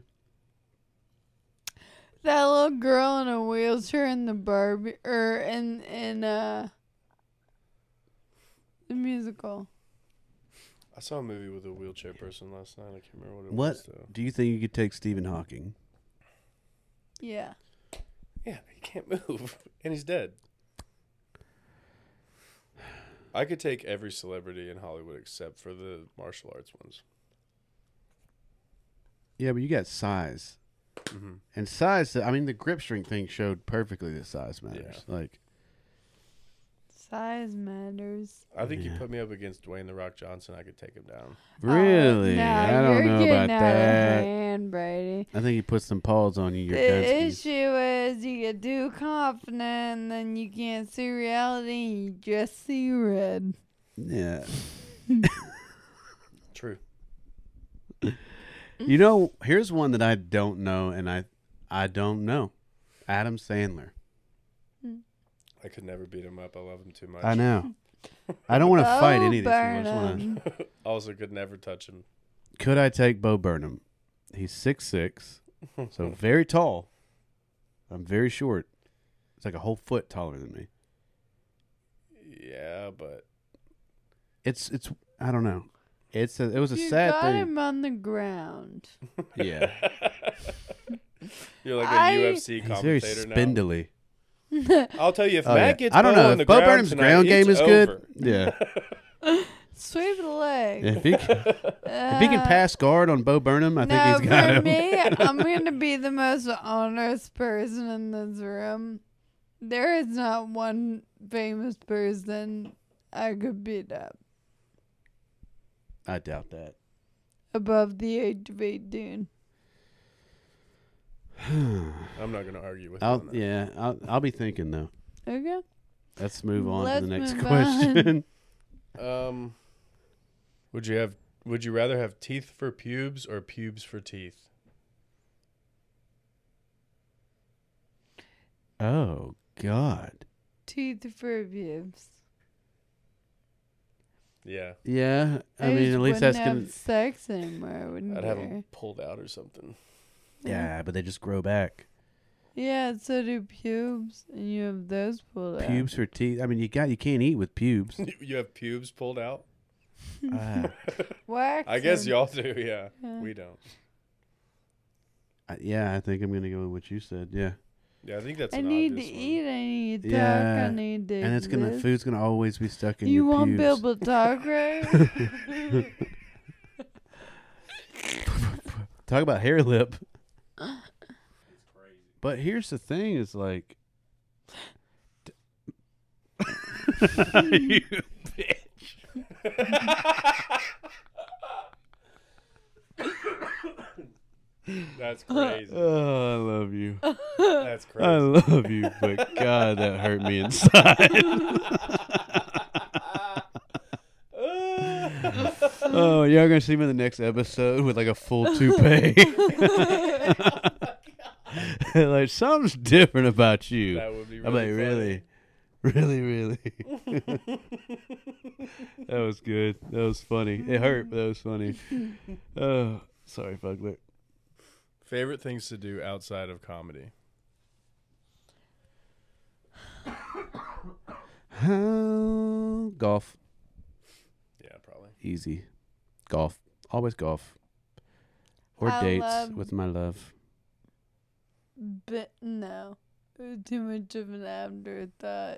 That little girl in a wheelchair in the Barbie or in in uh the musical. I saw a movie with a wheelchair person last night. I can't remember what it What was. Though. do you think you could take Stephen Hawking? Yeah. Yeah, he can't move, and he's dead. I could take every celebrity in Hollywood except for the martial arts ones. Yeah, but you got size. Mm-hmm. And size, I mean, the grip strength thing showed perfectly that size matters. Like, Size matters. I think Yeah. you put me up against Dwayne the Rock Johnson, I could take him down. Really? Oh, no, I don't you're know getting about out that. Of hand, Brady. I think you put some paws on you. Your The Dunskies. issue is you get too confident, and then you can't see reality. You just see red. Yeah. True. You know, here's one that I don't know, and I, I don't know. Adam Sandler. I could never beat him up. I love him too much. I know. I don't want to fight Bo any of these people. I just wanna- Burnham. Also could never touch him. Could I take Bo Burnham? He's six six, so very tall. I'm very short. It's like a whole foot taller than me. Yeah, but It's it's I don't know. It's a, it was a You sad got thing. him on the ground. Yeah, you're like a I- U F C he's very commentator now. spindly. I'll tell you, if Oh, Matt yeah. gets I don't Bo know on if the Bo ground Burnham's tonight, ground game it's is good. over. Yeah, Sweep the leg. if he can, if he can pass guard on Bo Burnham, I no, think he's got for him. me, I'm going to be the most honest person in this room. There is not one famous person I could beat up I doubt that. above the age of eighteen. I'm not going to argue with you I'll on that. yeah, I'll I'll be thinking though. Okay. Let's move on Let's to the next move question. Um, would you have? Would you rather have teeth for pubes or pubes for teeth? Oh God. Teeth for pubes. Yeah, Yeah, I, mean, just at least wouldn't that's have gonna. sex anymore, wouldn't I'd have there? them pulled out or something. Yeah, but they just grow back. Yeah, so do pubes, and you have those pulled out. Pubes for teeth. I mean, you got you can't eat with pubes. You have pubes pulled out? Ah, Wax. I guess them. y'all do. Yeah, Yeah. we don't. I- yeah, I think I'm gonna go with what you said. Yeah, Yeah, I think that's. I an need to obvious one. eat. I need to Yeah, talk. I need to. and it's gonna exist. food's gonna always be stuck in You your won't pubes. be able to talk, right? Talk about hair lip. But here's the thing: is like, you That's crazy. Oh, I love you. That's I crazy. love you, but God, that hurt me inside. Oh, y'all gonna see me in the next episode with like a full toupee. Like something's different about you. That would be really I'm like, funny. really, really, really. That was good. That was funny. It hurt, but that was funny. Oh, sorry, Fugler. Favorite things to do outside of comedy? Oh, golf. Yeah, probably. Easy. Golf. Always golf. Or I dates love- with my love. But no, too much of an afterthought.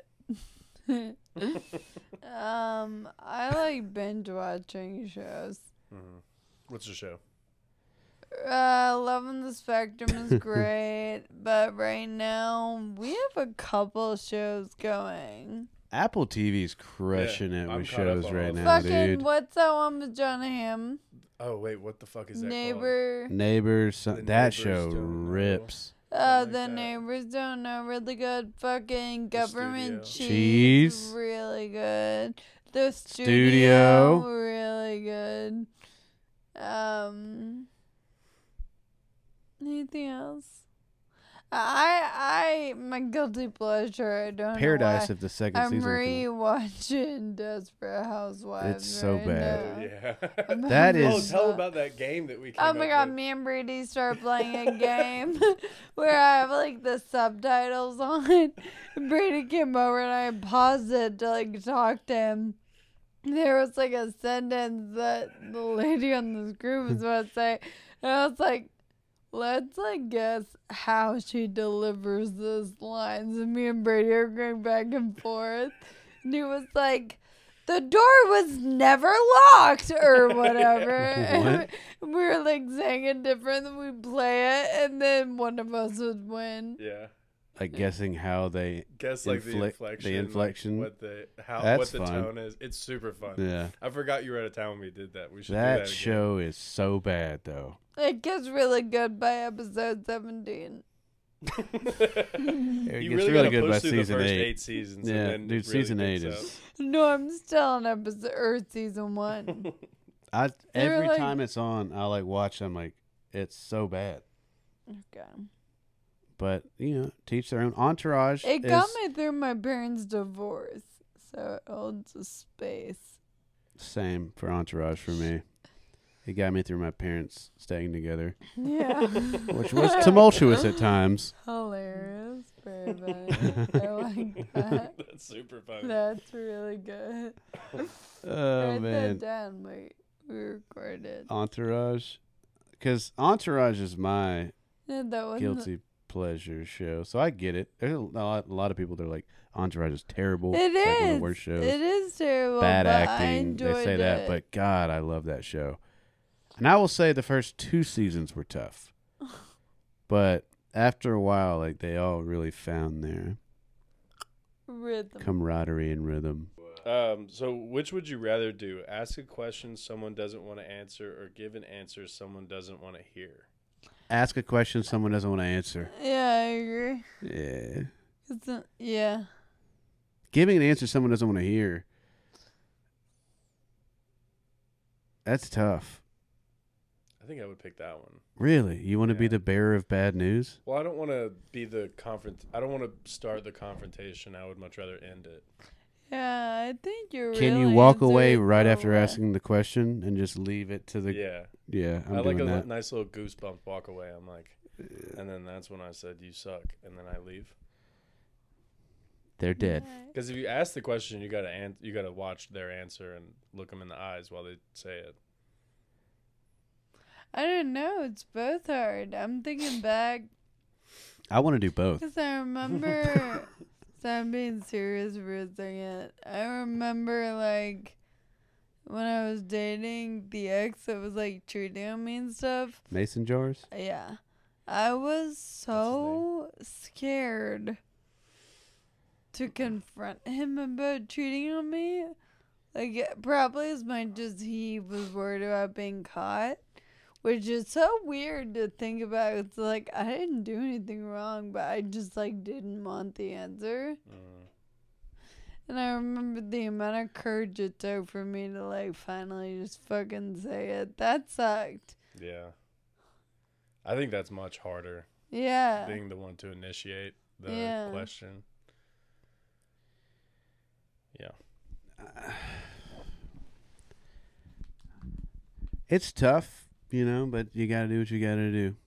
um, I like binge watching shows. Mm-hmm. What's the show? Uh, Love on the Spectrum is great, but right now we have a couple shows going. Apple T V's crushing Yeah, it I'm with caught up shows on right all now, Fucking, dude. what's that one with John Hamm? Oh wait, what the fuck is that Neighbor. Neighbors, The that Neighbors show Don't Know. rips. Uh, Something the like that. neighbors don't know. Really good. Fucking The government Studio. cheese. Cheese. Really good. The studio. Studio. Really good. Um. Anything else? I I my guilty pleasure. I don't Paradise know of the second why. I'm season. rewatching Desperate Housewives. It's so right bad. called? now. Yeah. I'm That Oh, is- tell about that game that we. Came Oh my up god, with. me and Brady started playing a game where I have like the subtitles on. Brady came over and I paused it to like talk to him. There was like a sentence that the lady on the screen was about to say. And I was like, let's like guess how she delivers those lines. And me and Brady are going back and forth. And he was like, the door was never locked or whatever. What? And we were like saying it different, and we'd play it, and then one of us would win. Yeah. like guessing how they. Guess like the Inflict- inflection, the inflection. what the how That's what the fun. tone is. It's super fun. Yeah, I forgot you were out of town when we did that. We should do that that again. show is so bad though. It gets really good by episode seventeen. It you gets really, really gotta good push by through season the first eight. eight, seasons. Yeah, and then dude, it really season eight picks is. No, I'm still on episode or season one. I They were every like- time it's on, I like watch. I'm like, it's so bad. Okay. But you know, teach their own. Entourage. It is got me through my parents' divorce, so it holds a space. same for Entourage for me. It got me through my parents staying together, Yeah. which was tumultuous at times. Hilarious. Very funny. I like that. That's super fun. That's really good. Oh Write man, that down. Wait, we recorded. Entourage, because Entourage is my Yeah, that was guilty pleasure show, so I get it. There's a lot, a lot of people that are like Entourage is terrible. It It's like one of is. the worst shows. It is terrible. Bad but I acting. They enjoyed say that, it. but God, I love that show. And I will say the first two seasons were tough, but after a while, like they all really found their Rhythm. camaraderie and rhythm. Um, so which would you rather do? Ask a question someone doesn't want to answer, or give an answer someone doesn't want to hear? Ask a question someone doesn't want to answer. Yeah, I agree. Yeah. It's a, yeah. Giving an answer someone doesn't want to hear. That's tough. I think I would pick that one. Really? You want to be Yeah. the bearer of bad news? Well, I don't want to be the confront. I don't want to start the confrontation. I would much rather end it. Yeah, I think you're Can you really walk away answering right the after way. asking the question and just leave it to the Yeah, yeah, I'm I like a doing li- that. nice little goosebump walk away. I'm like, and then that's when I said you suck, and then I leave. They're dead. Yeah. Because if you ask the question, you gotta an- you gotta watch their answer and look them in the eyes while they say it. I don't know. It's both hard. I'm thinking back I want to do both. because I remember. So I'm being serious for a second. I remember like when I was dating the ex that was like cheating on me and stuff. Mason jars? Yeah. I was so scared to confront him about cheating on me. Like, probably as much as he was worried about being caught. Which is so weird to think about. It's like, I didn't do anything wrong, but I just, like, didn't want the answer. Mm. And I remember the amount of courage it took for me to, like, finally just fucking say it. That sucked. Yeah, I think that's much harder. Yeah. Being the one to initiate the Yeah. question. Yeah. It's tough, you know, but you got to do what you got to do.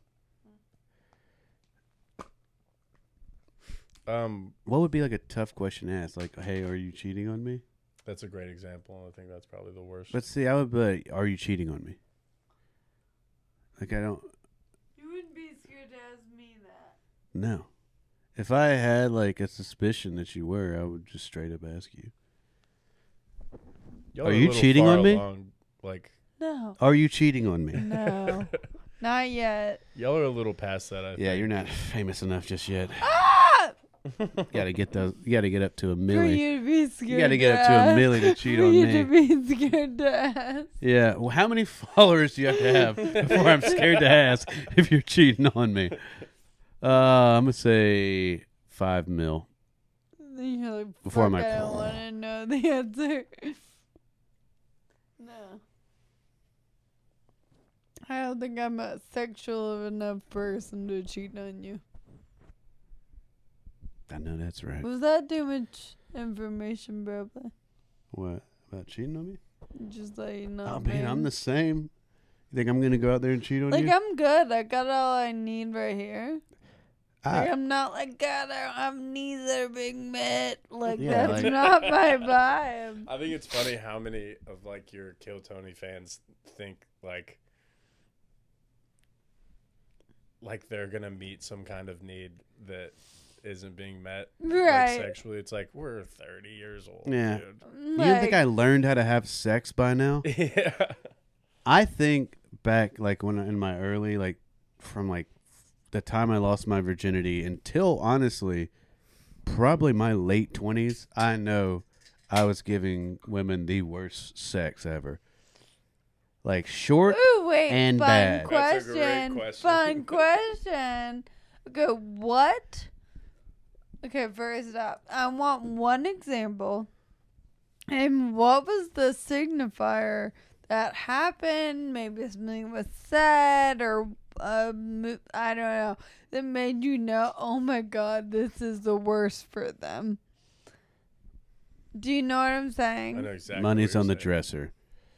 Um, What would be like a tough question to ask? Like, hey, are you cheating on me? that's a great example. I think that's probably the worst. But see, I would be like, are you cheating on me? Like, I don't You wouldn't be scared to ask me that. know. If I had like a suspicion that you were, I would just straight up ask you. Y'all Are a you little cheating far on me? along, Like, No. Are you cheating on me? No. Not yet. y'all are a little past that. I Yeah, think. you're not famous enough just yet. Ah! You gotta get those. You gotta get up to a For milli. you to be scared gotta get to up to a ask. milli to cheat For on you me. to be scared to ask. Yeah. Well, how many followers do you have to have before I'm scared to ask if you're cheating on me? Uh, I'm gonna say five mil. Then you're like, Before I'm fuck, like, I don't want to know the answer. No. I don't think I'm a sexual enough person to cheat on you. I know that's right. Was that too much information, probably? What about cheating on me? Just like not. Oh man, I'm the same. You think I'm gonna go out there and cheat on Like you? I'm good. I got all I need right here. Like I, I'm not like God. I don't have needs that are being met. Like Yeah, that's like- not my vibe. I think it's funny how many of like your Kill Tony fans think like like they're gonna meet some kind of need that isn't being met Right. like sexually. It's like we're thirty years old. Yeah. Dude. you don't think I learned how to have sex by now? Yeah. I think back like when I- in my early like from like the time I lost my virginity until honestly, probably my late twenties, I know I was giving women the worst sex ever. Like short Ooh, wait, and fun bad. That's a great question. question. Fun question. Okay, what? Okay, first up, I want one example. And what was the signifier that happened? Maybe something was said, or uh, mo- I don't know, that made you know, oh my god, this is the worst for them. Do you know what I'm I saying? know exactly. Money's what on you're the saying. dresser.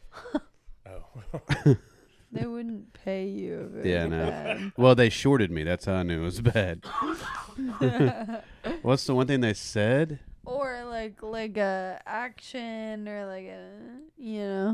Oh. They wouldn't pay you if it Yeah, was no. bad. Well, they shorted me. That's how I knew it was bad. What's the one thing they said? Or like like a action, or like a, you know.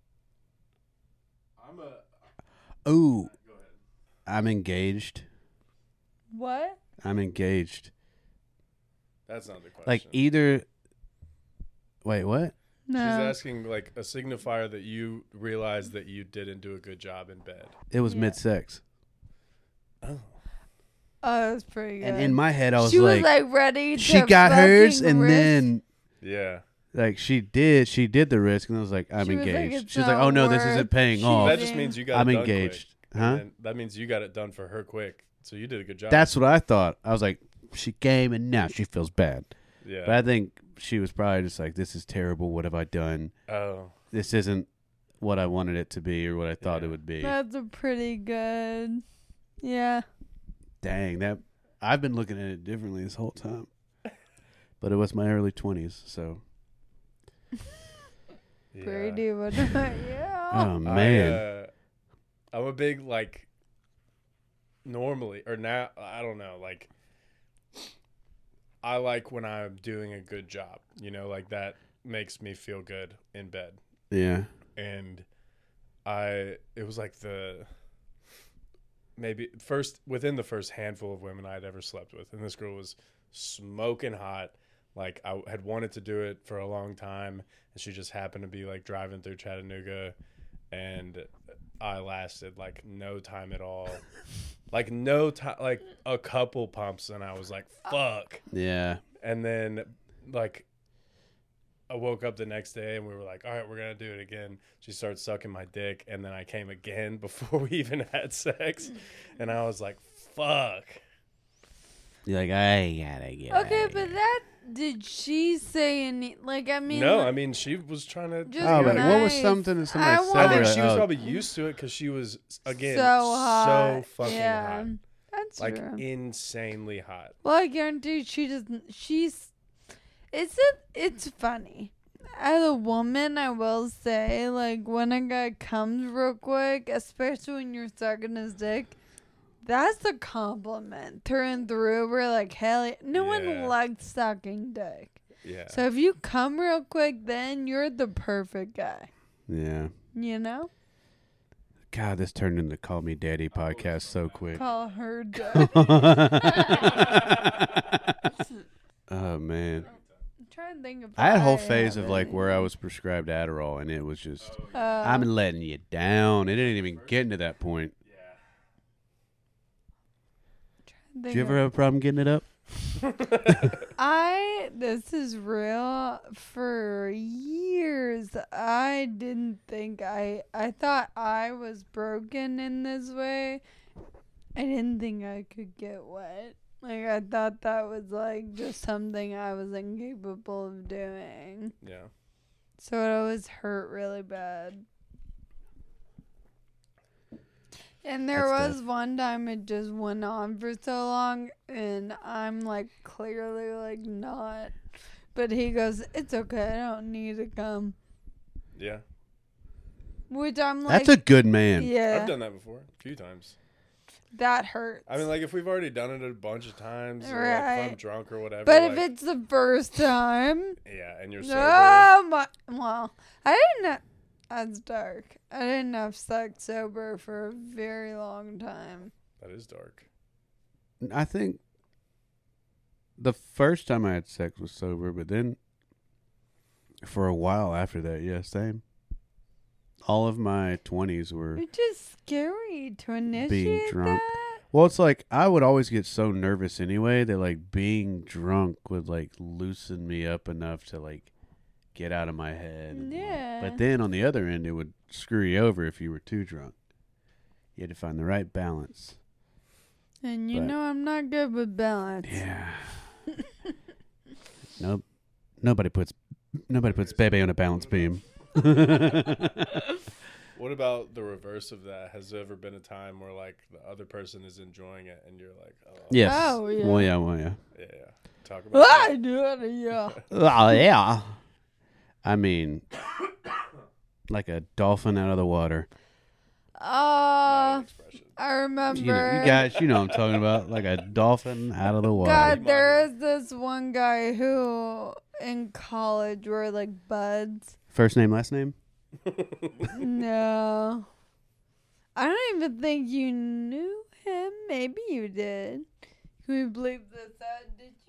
I'm a. Ooh, Go ahead. I'm engaged. What? I'm engaged. That's not the question. Like either. Wait, what? No. She's asking like a signifier that you realized that you didn't do a good job in bed. It was Yeah. mid-sex. Oh. Oh, that's pretty good. And in my head, I was she like, was like ready to she got hers, fucking and risk- then Yeah. like she did, she did the risk, and I was like, I'm She was like, engaged. "It's She was like, not oh no, this worth isn't paying shooting." off. That just means you got I'm it done engaged. quick. Huh? And then that means you got it done for her quick. So you did a good job. That's what I thought. I was like, she came, and now she feels bad. yeah. But I think she was probably just like, this is terrible. What have I done? Oh. This isn't what I wanted it to be or what I thought Yeah. it would be. That's a pretty good. Yeah. Dang, that I've been looking at it differently this whole time. But it was my early twenties, so. Yeah. Pretty. What about you? Oh, man. I, uh, I'm a big like. Normally or now, I don't know. Like, I like when I'm doing a good job. You know, like that makes me feel good in bed. Yeah. And I, it was like the maybe first within the first handful of women I'd ever slept with, and this girl was smoking hot. Like I had wanted to do it for a long time, and she just happened to be like driving through Chattanooga, and I lasted like no time at all. Like no time, like a couple pumps, and I was like, "Fuck!" Yeah. And then, like, I woke up the next day, and we were like, "All right, we're gonna do it again." She started sucking my dick, and then I came again before we even had sex, and I was like, "Fuck!" You're like, I gotta get Okay, outta but here. that did she say any? Like, I mean, No, like, I mean she was trying to. Just Oh, but what was nice. something that somebody I said? want- I where think like, she was oh, probably used to it because she was again so hot, so fucking yeah, hot, that's like true. insanely hot. Well, I guarantee she doesn't. She's. It's a, It's funny. As a woman, I will say, like, when a guy comes real quick, especially when you're sucking his dick, that's a compliment through and through. We're like, hell yeah. No Yeah. one likes sucking dick. Yeah. So if you come real quick, then you're the perfect guy. yeah. You know? God, this turned into Call Me Daddy podcast so quick. Call her dick. Oh, man. I'm trying to think if I had a whole I phase have of like any. where I was prescribed Adderall, and it was just, Uh, I'm letting you down. It didn't even get into that point. Did you ever have a problem getting it up? I this is real. For years, I didn't think I I thought I was broken in this way. I didn't think I could get wet. Like, I thought that was like just something I was incapable of doing. Yeah. So it always hurt really bad. And there That's was one time it just went on for so long, and I'm like clearly like not. But he goes, "It's okay, I don't need to come." Yeah. Which I'm like, That's a good man. yeah, I've done that before a few times. that hurts. I mean, like if we've already done it a bunch of times, or like if I'm Right. drunk or whatever. but like, if it's the first time, yeah, and you're sober. oh my, well, I didn't. ha- That's dark. I didn't have sex sober for a very long time. That is dark. I think the first time I had sex was sober, but then for a while after that, yeah, same. All of my twenties were It's just scary to initiate drunk. that. Well, it's like I would always get so nervous anyway that like being drunk would like loosen me up enough to like get out of my head. and, like- Yeah. but then on the other end, it would screw you over if you were too drunk. You had to find the right balance. And you But- know I'm not good with balance. Yeah. Nope. Nobody puts nobody puts baby on a balance beam. What about the reverse of that? Has there ever been a time where like the other person is enjoying it and you're like, oh, Yes. Oh, yeah. Well, yeah. Well, yeah. yeah, yeah. Talk about I that. do it, yeah. Oh, yeah. I mean, like a dolphin out of the water. Not Uh, an expression. I remember. You, know, you guys, you know what I'm talking about. Like a dolphin out of the water. God, Body. there is this one guy who in college were like buds. First name, last name? No. I don't even think you knew him. Maybe you did. Can we believe this? Uh, did you?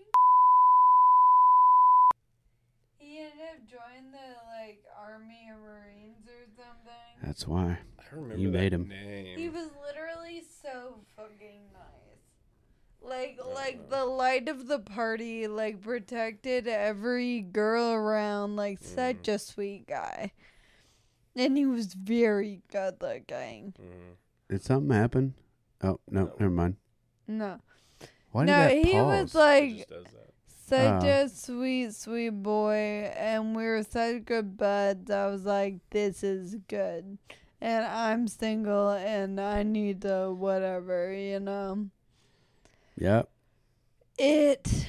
He ended up joining the like Army or Marines or something. That's why. I remember You that made him. name. He was literally so fucking nice. Like, Uh. like the light of the party, like protected every girl around. Like, such Mm. a sweet guy, and he was very good looking. Mhm. Did something happen? Oh, no, No. never mind. No, Why did no, that he pause? was He like just does that. such Oh. a sweet, sweet boy, and we were such good buds. I was like, this is good, and I'm single, and I need to whatever, you know. Yep. It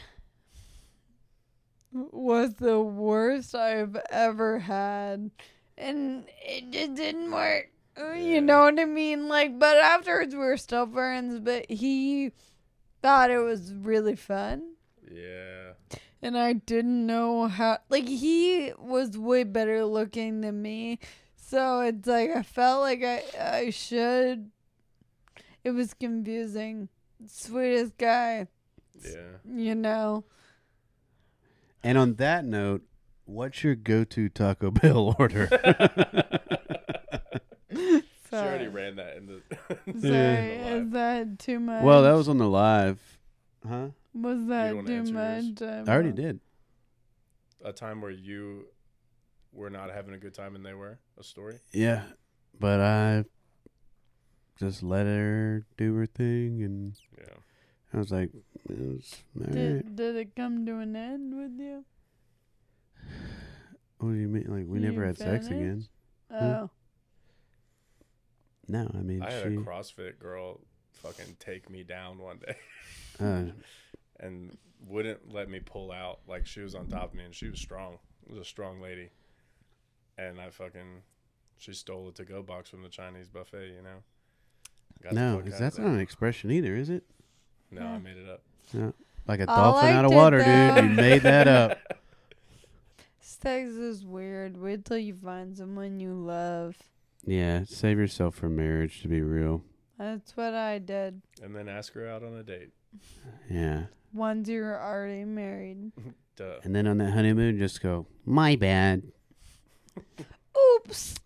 was the worst I've ever had. And it just didn't work. Uh, Yeah. You know what I mean? Like, but afterwards we were still friends, but he thought it was really fun. Yeah. And I didn't know how, like, he was way better looking than me. So it's like, I felt like I, I should. It was confusing. Sweetest guy. Yeah. You know, And on that note, what's your go-to Taco Bell order? She sorry. already ran that in the. Sorry, in the is live. that too much? Well, that was on the live. Huh? was don't that wanna too answer yours? much? Um, I already did. A time where you were not having a good time and they were a story. Yeah. But I just let her do her thing, and Yeah. I was like, it was, all right. Did did it come to an end with you? What do you mean? Like, we You never had sex finished? again? Oh, No, I mean, I had she. a CrossFit girl fucking take me down one day Uh, and wouldn't let me pull out. Like she was on top of me and she was strong. It was a strong lady. And I fucking she stole a to go box from the Chinese buffet, you know. Got the no, fuck 'cause out that's of not there. an expression either, is it? No, Yeah. I made it up. No. Like a I dolphin out of liked it, water, though. dude. You made that up. sex is weird. Wait till you find someone you love. Yeah, save yourself for marriage, to be real. That's what I did. And then ask her out on a date. Yeah. Once you're already married. Duh. And then on that honeymoon, just go, my bad. Oops.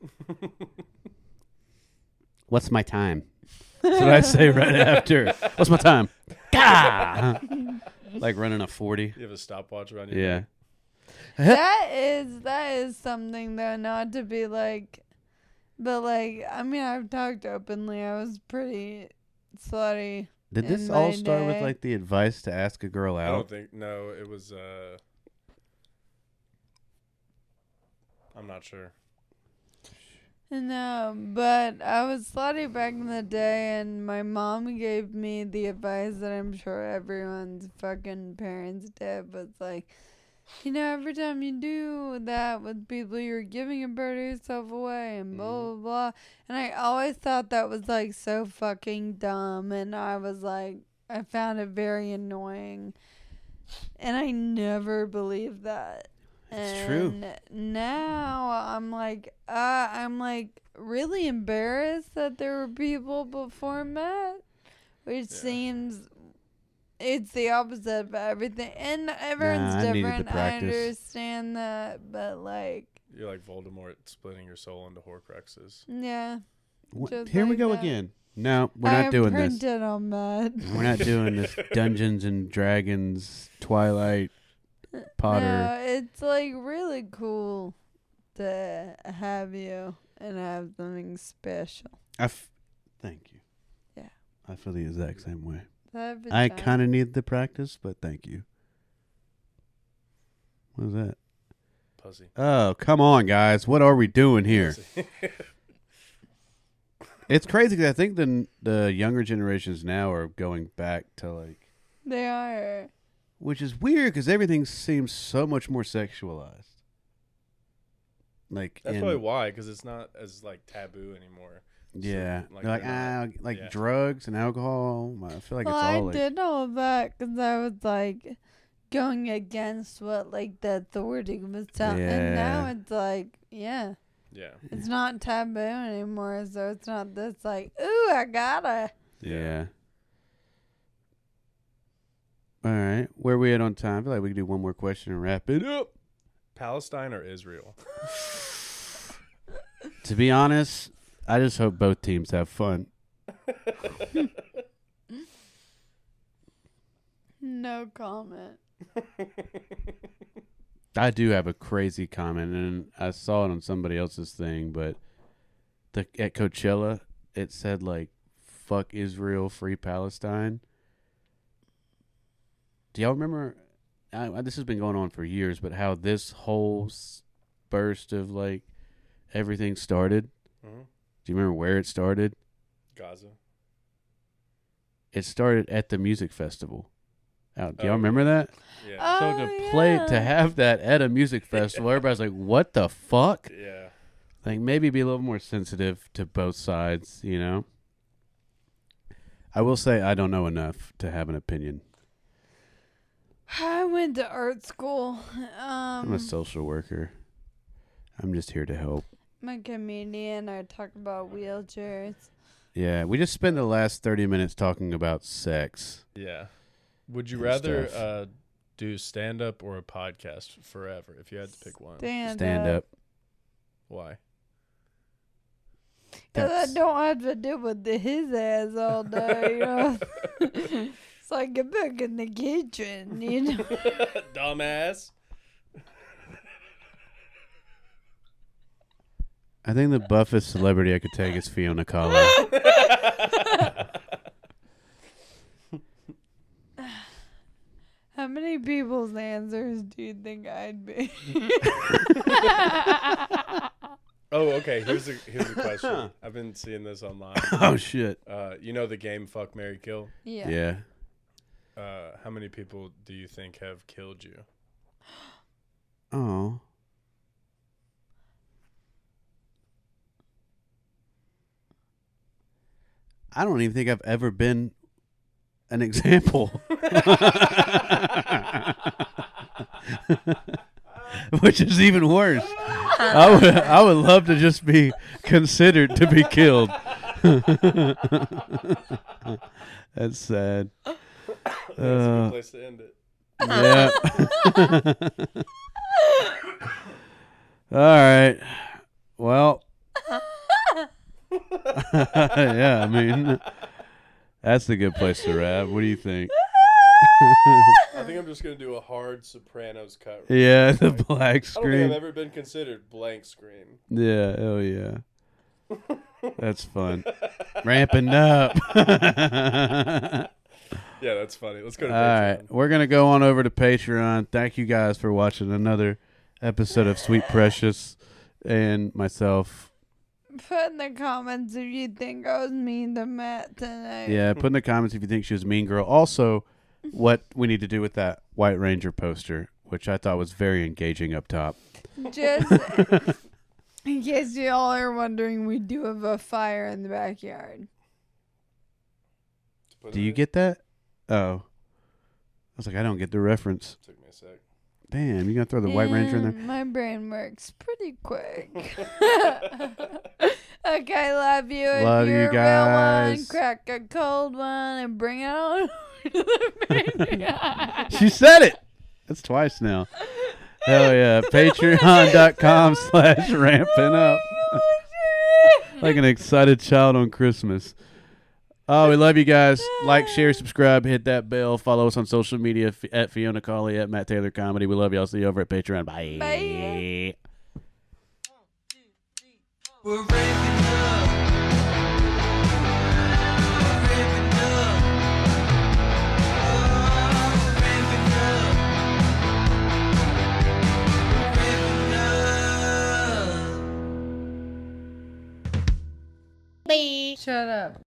What's my time? That's what I say right after. What's my time? Gah! Like running a forty. You have a stopwatch around your Yeah. neck? That is that is something though, not to be like, but like I mean I've talked openly. I was pretty slutty. Did this In all my start with day. like the advice to ask a girl I don't out? think no, it was uh I'm not sure. No, but I was slutty back in the day, and my mom gave me the advice that I'm sure everyone's fucking parents did, but it's like, you know, every time you do that with people, you're giving a part of yourself away, and blah, blah, Mhm. blah. And I always thought that was, like, so fucking dumb, and I was like, I found it very annoying. And I never believed that. It's true. And now I'm like, uh, I'm like really embarrassed that there were people before Matt, which Yeah. seems it's the opposite of everything. And everyone's Nah, I needed the different. I practice. understand that, but like, You're like Voldemort splitting your soul into Horcruxes. yeah, What? Just Here we like go that. again. No, we're I not doing this. printed on that. We're not doing this Dungeons and Dragons, Twilight, Potter. No, it's like really cool to have you and have something special. I f- thank you. Yeah. I feel the exact same way. Have a I time. kind of need the practice, but thank you. What is that? Pussy. Oh, come on, guys. What are we doing here? Pussy. It's crazy because I think the the younger generations now are going back to like, They are. which is weird because everything seems so much more sexualized. Like, That's in- probably why, because it's not as like taboo anymore. yeah, So, like, like, they're ah, not- like yeah. drugs and alcohol. I feel like well, it's I all like, did all of that because I was like going against what like the authority was telling. And now Yeah. it's like, yeah, Yeah. it's not taboo anymore. So it's not this like, ooh, I gotta. yeah. All right, where are we at on time? I feel like we could do one more question and wrap it up. Palestine or Israel? To be honest, I just hope both teams have fun. No comment. I do have a crazy comment, and I saw it on somebody else's thing, but the at Coachella, it said, like, fuck Israel, free Palestine. Do y'all remember, I, I- this has been going on for years, but how this whole s- burst of, like, everything started? Mhm. Do you remember where it started? Gaza. It started at the music festival. Out. Do y'all Oh, remember that? Yeah. So Oh, to play yeah. to have that at a music festival, everybody's like, "What the fuck?" Yeah. Like maybe be a little more sensitive to both sides, you know. I will say I don't know enough to have an opinion. I went to art school. Um, I'm a social worker. I'm just here to help. I'm a comedian. I talk about wheelchairs. Yeah, we just spent the last thirty minutes talking about sex. Yeah. Would you And rather stuff. uh, do stand up or a podcast forever if you had to pick one? Stand, Stand up. up. Why? Because I That's- don't have to deal with the, his ass all day, you know. It's like get back in the kitchen, you know. Dumbass. I think the buffest celebrity I could take is Fiona Collar. How many people's answers do you think I'd be? Oh, okay. Here's a here's a question. I've been seeing this online. Oh shit. Uh, you know the game Fuck, Marry, Kill? Yeah. Yeah. Uh, how many people do you think have killed you? Oh. I don't even think I've ever been an example. Which is even worse. I would I would love to just be considered to be killed. That's sad. That's a Uh, good place to end it. Yeah. All right. Well. Yeah, I mean, that's a good place to wrap. What do you think? I think I'm just gonna do a hard Sopranos cut. Yeah, the Like, black I don't think screen. I've ever been considered blank screen. Yeah, oh yeah. That's fun. Ramping up. Yeah, that's funny. Let's go to All Patreon. right, we're gonna go on over to Patreon. Thank you guys for watching another episode of Sweet Precious and myself. Put in the comments if you think I was mean to Matt tonight. Yeah, put in the comments if you think she was a mean girl. Also, what we need to do with that White Ranger poster, which I thought was very engaging up top. Just in case y'all are wondering, we do have a fire in the backyard. Put Do it you in. get that? Oh, I was like, I don't get the reference. Took me a sec. Damn, you gonna throw the White Ranger in there? And my brain works pretty quick. Okay, love you. If Love you you're a real guys. one, crack a cold one and bring it on to the Patreon. She said it. That's twice now. Hell yeah. Patreon.com slash ramping up. like an excited child on Christmas. Oh, we love you guys. Like, share, subscribe, hit that bell. Follow us on social media f- at Fiona Colley, at Matt Taylor Comedy. We love y'all. See you over at Patreon. Bye. Bye. We're raping up. We're raping up. Oh, we're raping up. We're raping up. Shut up.